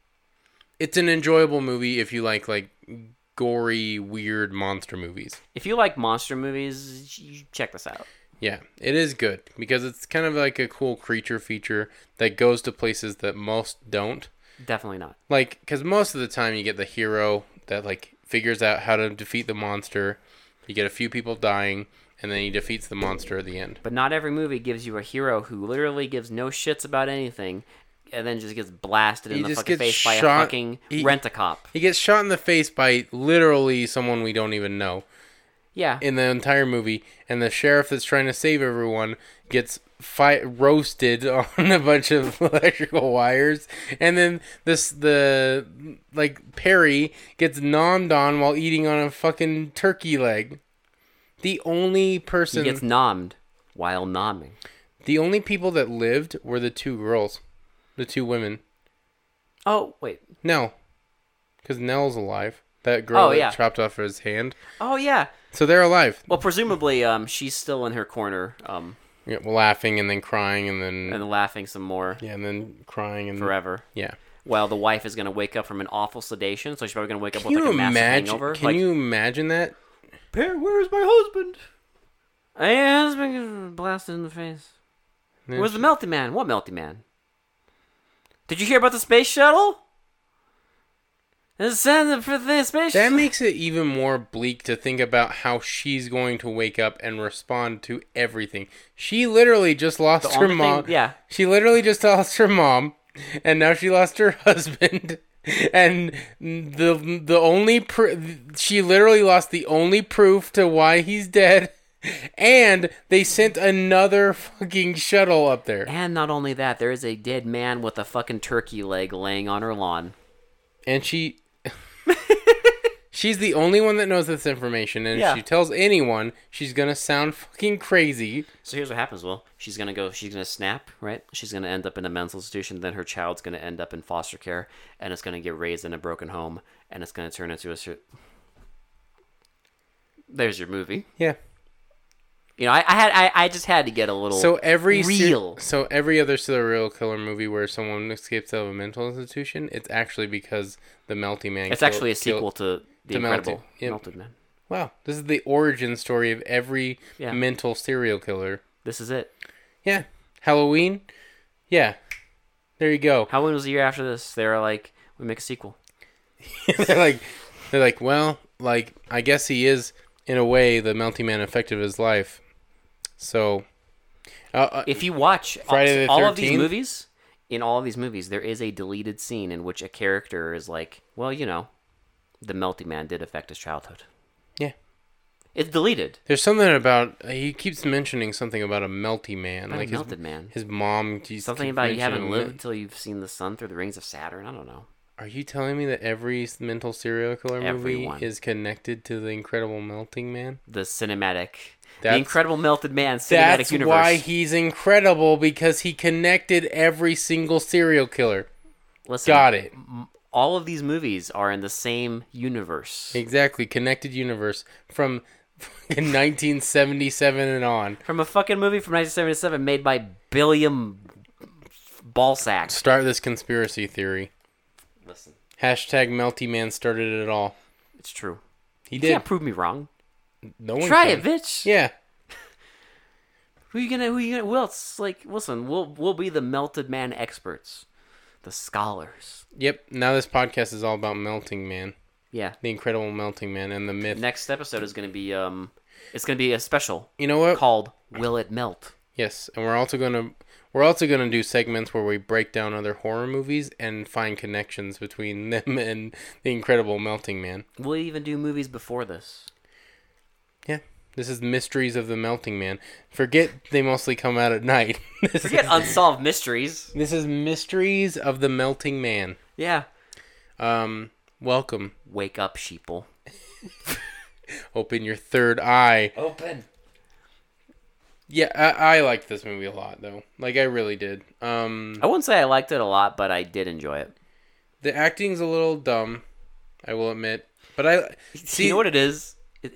It's an enjoyable movie if you like gory, weird monster movies. If you like monster movies, you check this out. Yeah, it is good because it's kind of like a cool creature feature that goes to places that most don't. Definitely not. Like, because most of the time you get the hero that like figures out how to defeat the monster. You get a few people dying, and then he defeats the monster at the end. But not every movie gives you a hero who literally gives no shits about anything. And then just gets blasted in the fucking face by a fucking rent-a-cop. He gets shot in the face by literally someone we don't even know. Yeah. In the entire movie. And the sheriff that's trying to save everyone gets roasted on a bunch of electrical wires. And then Perry gets nommed on while eating on a fucking turkey leg. The only person... He gets nommed while nomming. The only people that lived were the two girls. The two women. Oh, wait. No. Because Nell's alive. That girl that chopped off his hand. Oh, yeah. So they're alive. Well, presumably, she's still in her corner. Yeah, laughing and then crying and then... And laughing some more. Yeah, and then crying and... Forever. Yeah. Well, the wife is going to wake up from an awful sedation, so she's probably going to wake up with like a massive hangover. Can you imagine that? Where's my husband? My husband blasted in the face. Where's the melty man? What melty man? Did you hear about the space shuttle? For the space that makes it even more bleak to think about how she's going to wake up and respond to everything. She literally just lost her mom. Yeah. She literally just lost her mom, and now she lost her husband. And the only she literally lost the only proof to why he's dead. And they sent another fucking shuttle up there. And not only that, there is a dead man with a fucking turkey leg laying on her lawn. And she's the only one that knows this information. And if she tells anyone, she's going to sound fucking crazy. So here's what happens, Will. She's going to snap, right? She's going to end up in a mental institution. Then her child's going to end up in foster care. And it's going to get raised in a broken home. And it's going to turn into a... There's your movie. Yeah. You know, I just had to get a little So every real. so every other serial killer movie where someone escapes out of a mental institution, it's actually because the Melting Man. It's actually a sequel to The Incredible Melted Man. Wow, this is the origin story of every mental serial killer. This is it. Yeah, Halloween. Yeah, there you go. Halloween was the year after this. They were like, we make a sequel. they're like, well, like I guess he is in a way the Melting Man affected his life. So, if you watch Friday the all of these 13th? movies, in all of these movies, there is a deleted scene in which a character is like, well, you know, the Melting Man did affect his childhood. Yeah. It's deleted. There's something about he keeps mentioning something about a melty man, About a like melted man. His mom. Something about you haven't lived until you've seen the sun through the rings of Saturn. I don't know. Are you telling me that every mental serial killer Everyone. movie is connected to the Incredible Melting Man? The cinematic, the That's- Incredible Melted Man cinematic That's universe. why he's incredible, because he connected every single serial killer. Listen, Got it. all of these movies are in the same universe. Exactly, connected universe from 1977 and on. From a fucking movie from 1977 made by Billiam Ballsack. Start this conspiracy theory. Listen, Hashtag Melty Man started it all. it's true. He You did. can't prove me wrong. No one Try can. it, bitch. Yeah. Who you gonna? Who else? Like, listen, we'll be the Melted Man experts, the scholars. Yep. Now this podcast is all about Melting Man, Yeah. the Incredible Melting Man, and the myth. Next episode is gonna be it's gonna be a special You know what? called "Will It Melt?" Yes, and we're also gonna do segments where we break down other horror movies and find connections between them and the Incredible Melting Man. We'll even do movies before this. Yeah, this is Mysteries of the Melting Man. Forget they mostly come out at night. Forget Unsolved Mysteries. This is Mysteries of the Melting Man. Yeah. Welcome. Wake up, sheeple. Open your third eye. Open. Yeah, I liked this movie a lot though. Like I really did. I wouldn't say I liked it a lot, but I did enjoy it. The acting's a little dumb, I will admit. But I see, You know what it is?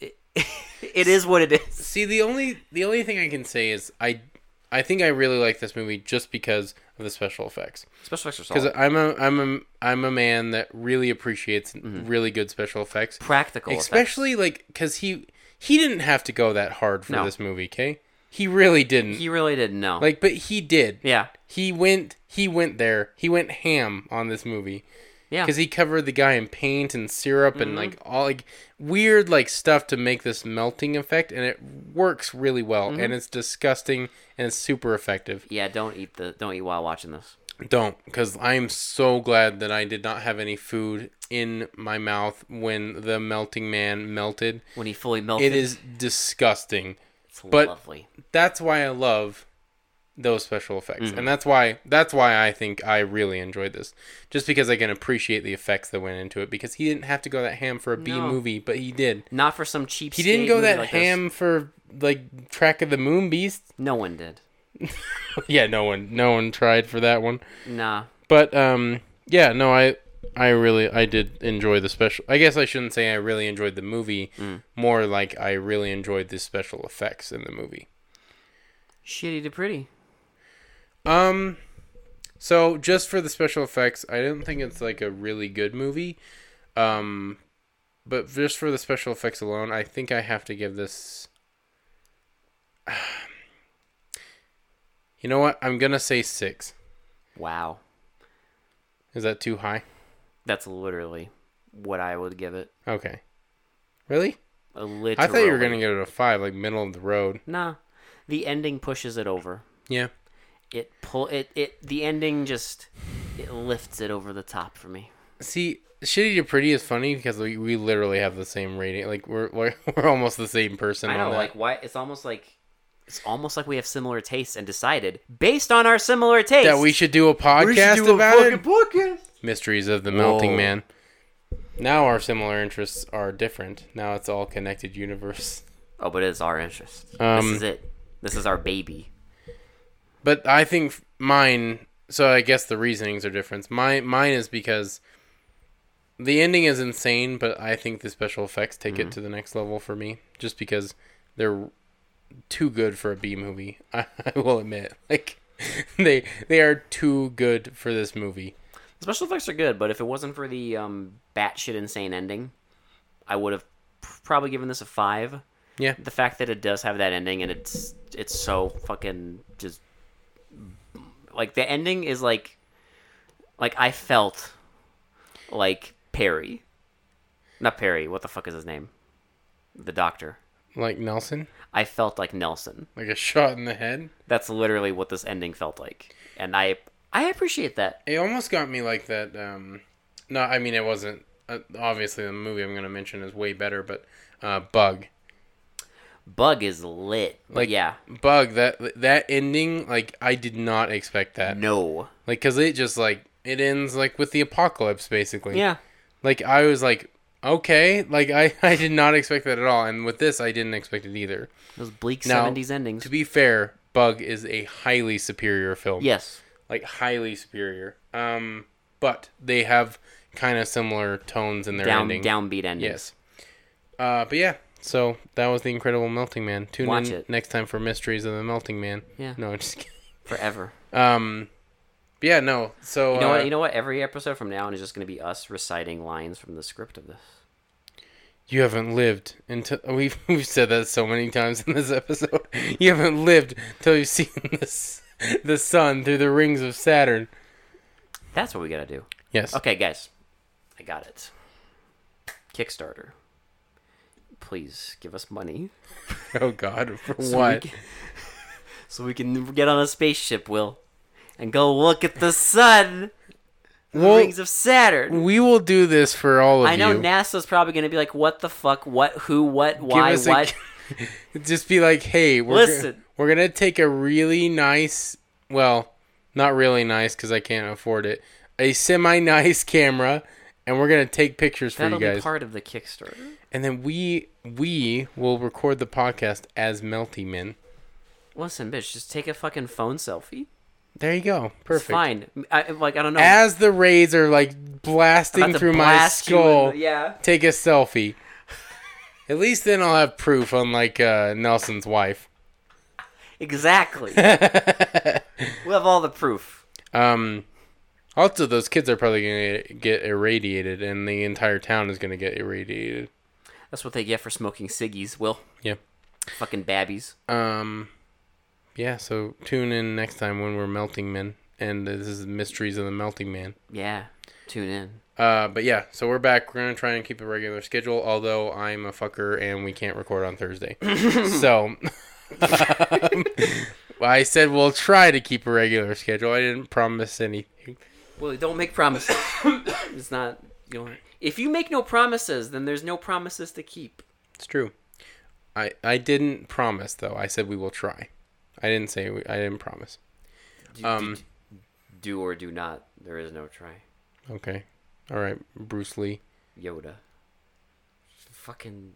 It is what it is. See, the only thing I can say is I think I really like this movie just because of the special effects. Special effects are Because solid. I'm a man that really appreciates really good special effects. Practical Especially effects. like because he didn't have to go that hard for No. this movie, okay? He really didn't. He really didn't know. Like, but he did. Yeah. He went there. He went ham on this movie. Yeah. Because he covered the guy in paint and syrup and like all like weird like stuff to make this melting effect, and it works really well. And it's disgusting and it's super effective. Yeah, don't eat while watching this. Don't, because I am so glad that I did not have any food in my mouth when the Melting Man melted. When he fully melted. It is disgusting. It's but- lovely. That's why I love those special effects, and that's why I think I really enjoyed this, just because I can appreciate the effects that went into it. Because he didn't have to go that ham for a B No. movie, but he did. Not for some cheap. He didn't go that like ham for like Track of the Moon Beast. No one did. Yeah, no one tried for that one. Nah. But yeah, no, I did enjoy the special. I guess I shouldn't say I really enjoyed the movie. More like I really enjoyed the special effects in the movie. Shitty to pretty. So just for the special effects, I don't think it's like a really good movie. But just for the special effects alone, I think I have to give this. You know what? I'm gonna say 6. Wow. Is that too high? That's literally what I would give it. Okay. Really? Literally. I thought you were gonna give it a 5, like middle of the road. Nah. The ending pushes it over. Yeah. The ending just it lifts it over the top for me. See, Shitty to Pretty is funny because we literally have the same rating. Like we're almost the same person. I know, on that. like why it's almost like we have similar tastes and decided based on our similar tastes that we should do a podcast about it. Podcast. Mysteries of the Melting Whoa. Man. Now our similar interests are different. Now it's all connected universe. Oh, but it's our interest. This is it. This is our baby. But I think mine. So I guess the reasonings are different. Mine is because the ending is insane, but I think the special effects take it to the next level for me, just because they're too good for a B movie. I will admit, like they are too good for this movie. The special effects are good, but if it wasn't for the batshit insane ending, I would have probably given this a 5. Yeah, The fact that it does have that ending and it's so fucking just like the ending is like I felt like Perry. Not Perry, what the fuck is his name? The doctor. like Nelson, I felt like Nelson. like a shot in the head. That's literally what this ending felt like. And I appreciate that. It almost got me like that. No, I mean it wasn't. Obviously, the movie I'm going to mention is way better, but Bug. Bug is lit. But Like, yeah. Bug, that ending, like, I did not expect that. No. Like, because it just, like, it ends, like, with the apocalypse, basically. Yeah. Like, I was like, okay. Like, I did not expect that at all. And with this, I didn't expect it either. Those bleak Now, 70s endings. To be fair, Bug is a highly superior film. Yes. Like, highly superior. But they have kind of similar tones in their ending. Downbeat endings. Yes. But yeah. So that was The Incredible Melting Man. Tune Watch in it. next time for Mysteries of the Melting Man. Yeah. No, I'm just kidding. Forever. Yeah, no. So You know what? Every episode from now on is just going to be us reciting lines from the script of this. you haven't lived until we've said that so many times in this episode. You haven't lived till you've seen the sun through the rings of Saturn. That's what we got to do. Yes. Okay, guys. I got it. Kickstarter. Please give us money. Oh God, for So what? so we can get on a spaceship, Will, and go look at the sun. The Well, rings of Saturn. we will do this for all of you. I know NASA's probably going to be like, what the fuck? What? Who? What? Give Why? us What? Just be like, hey, Listen. we're gonna take a really nice, well, not really nice because I can't afford it, a semi-nice camera, and we're gonna take pictures for That'll you guys. be part of the Kickstarter. And then we will record the podcast as Melty Men. Listen, bitch, just take a fucking phone selfie. There you go. Perfect. It's fine. I don't know. As the rays are like blasting About to through my blast you in skull, the- yeah. take a selfie. At least then I'll have proof, unlike Nelson's wife. Exactly. We'll have all the proof. Also, those kids are probably going to get irradiated, and the entire town is going to get irradiated. That's what they get for smoking ciggies, Will. Yeah. Fucking babbies. Yeah, so tune in next time when we're Melting Men, and this is Mysteries of the Melting Man. Yeah. Tune in. But yeah, so we're back. We're going to try and keep a regular schedule, although I'm a fucker and we can't record on Thursday. So, I said we'll try to keep a regular schedule. I didn't promise anything. Well, don't make promises. It's not... If you make no promises, then there's no promises to keep. It's true. I didn't promise, though. I said we will try. I didn't say... I didn't promise. Do or do not. There is no try. Okay. All right, Bruce Lee. Yoda. Fucking...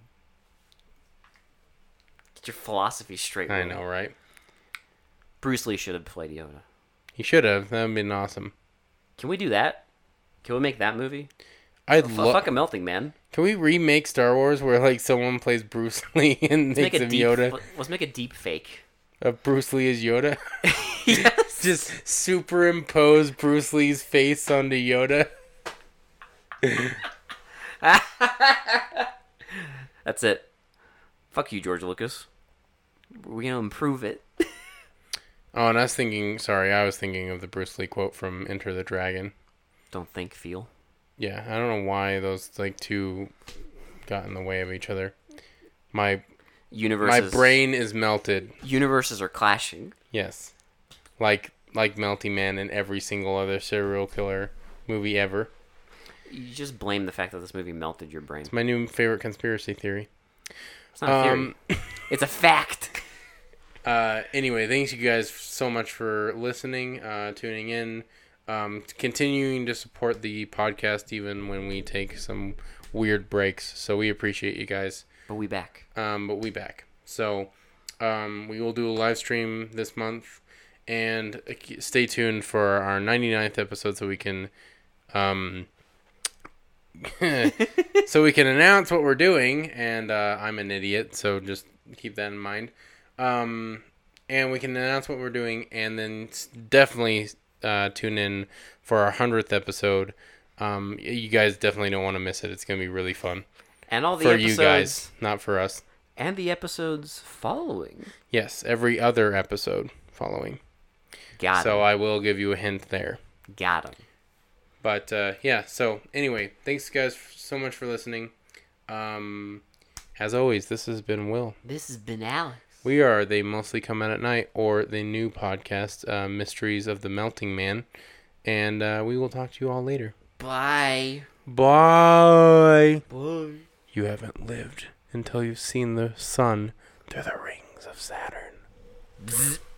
Get your philosophy straight. I Will. know, right? Bruce Lee should have played Yoda. He should have. That would have been awesome. Can we do that? Can we make that movie? I'd Fuck a melting man. Can we remake Star Wars where like someone plays Bruce Lee and makes him Yoda? Let's make a deep fake. Of Bruce Lee as Yoda? Yes. Just superimpose Bruce Lee's face onto Yoda? That's it. Fuck you, George Lucas. We're gonna improve it. Oh, and I was thinking of the Bruce Lee quote from Enter the Dragon. Don't think, feel. Yeah, I don't know why those like two got in the way of each other. My brain is melted. Universes are clashing. Yes. Like Melty Man and every single other serial killer movie ever. You just blame the fact that this movie melted your brain. It's my new favorite conspiracy theory. It's not a theory. It's a fact. Anyway, thanks you guys so much for listening, tuning in, continuing to support the podcast even when we take some weird breaks. So we appreciate you guys. But we back. So we will do a live stream this month, and stay tuned for our 99th episode so we can so we can announce what we're doing, and I'm an idiot, so just keep that in mind. And we can announce what we're doing, and then definitely tune in for our 100th episode. You guys definitely don't want to miss it. It's going to be really fun. And all the for episodes, you guys, not for us. And the episodes following. Yes, every other episode following. Got So him. I will give you a hint there. Got him. But yeah, so anyway, thanks guys so much for listening. As always, this has been Will. This has been Alex. We are They Mostly Come Out at Night, or the new podcast, Mysteries of the Melting Man. And we will talk to you all later. Bye. Bye. Bye. You haven't lived until you've seen the sun through the rings of Saturn. Bzz.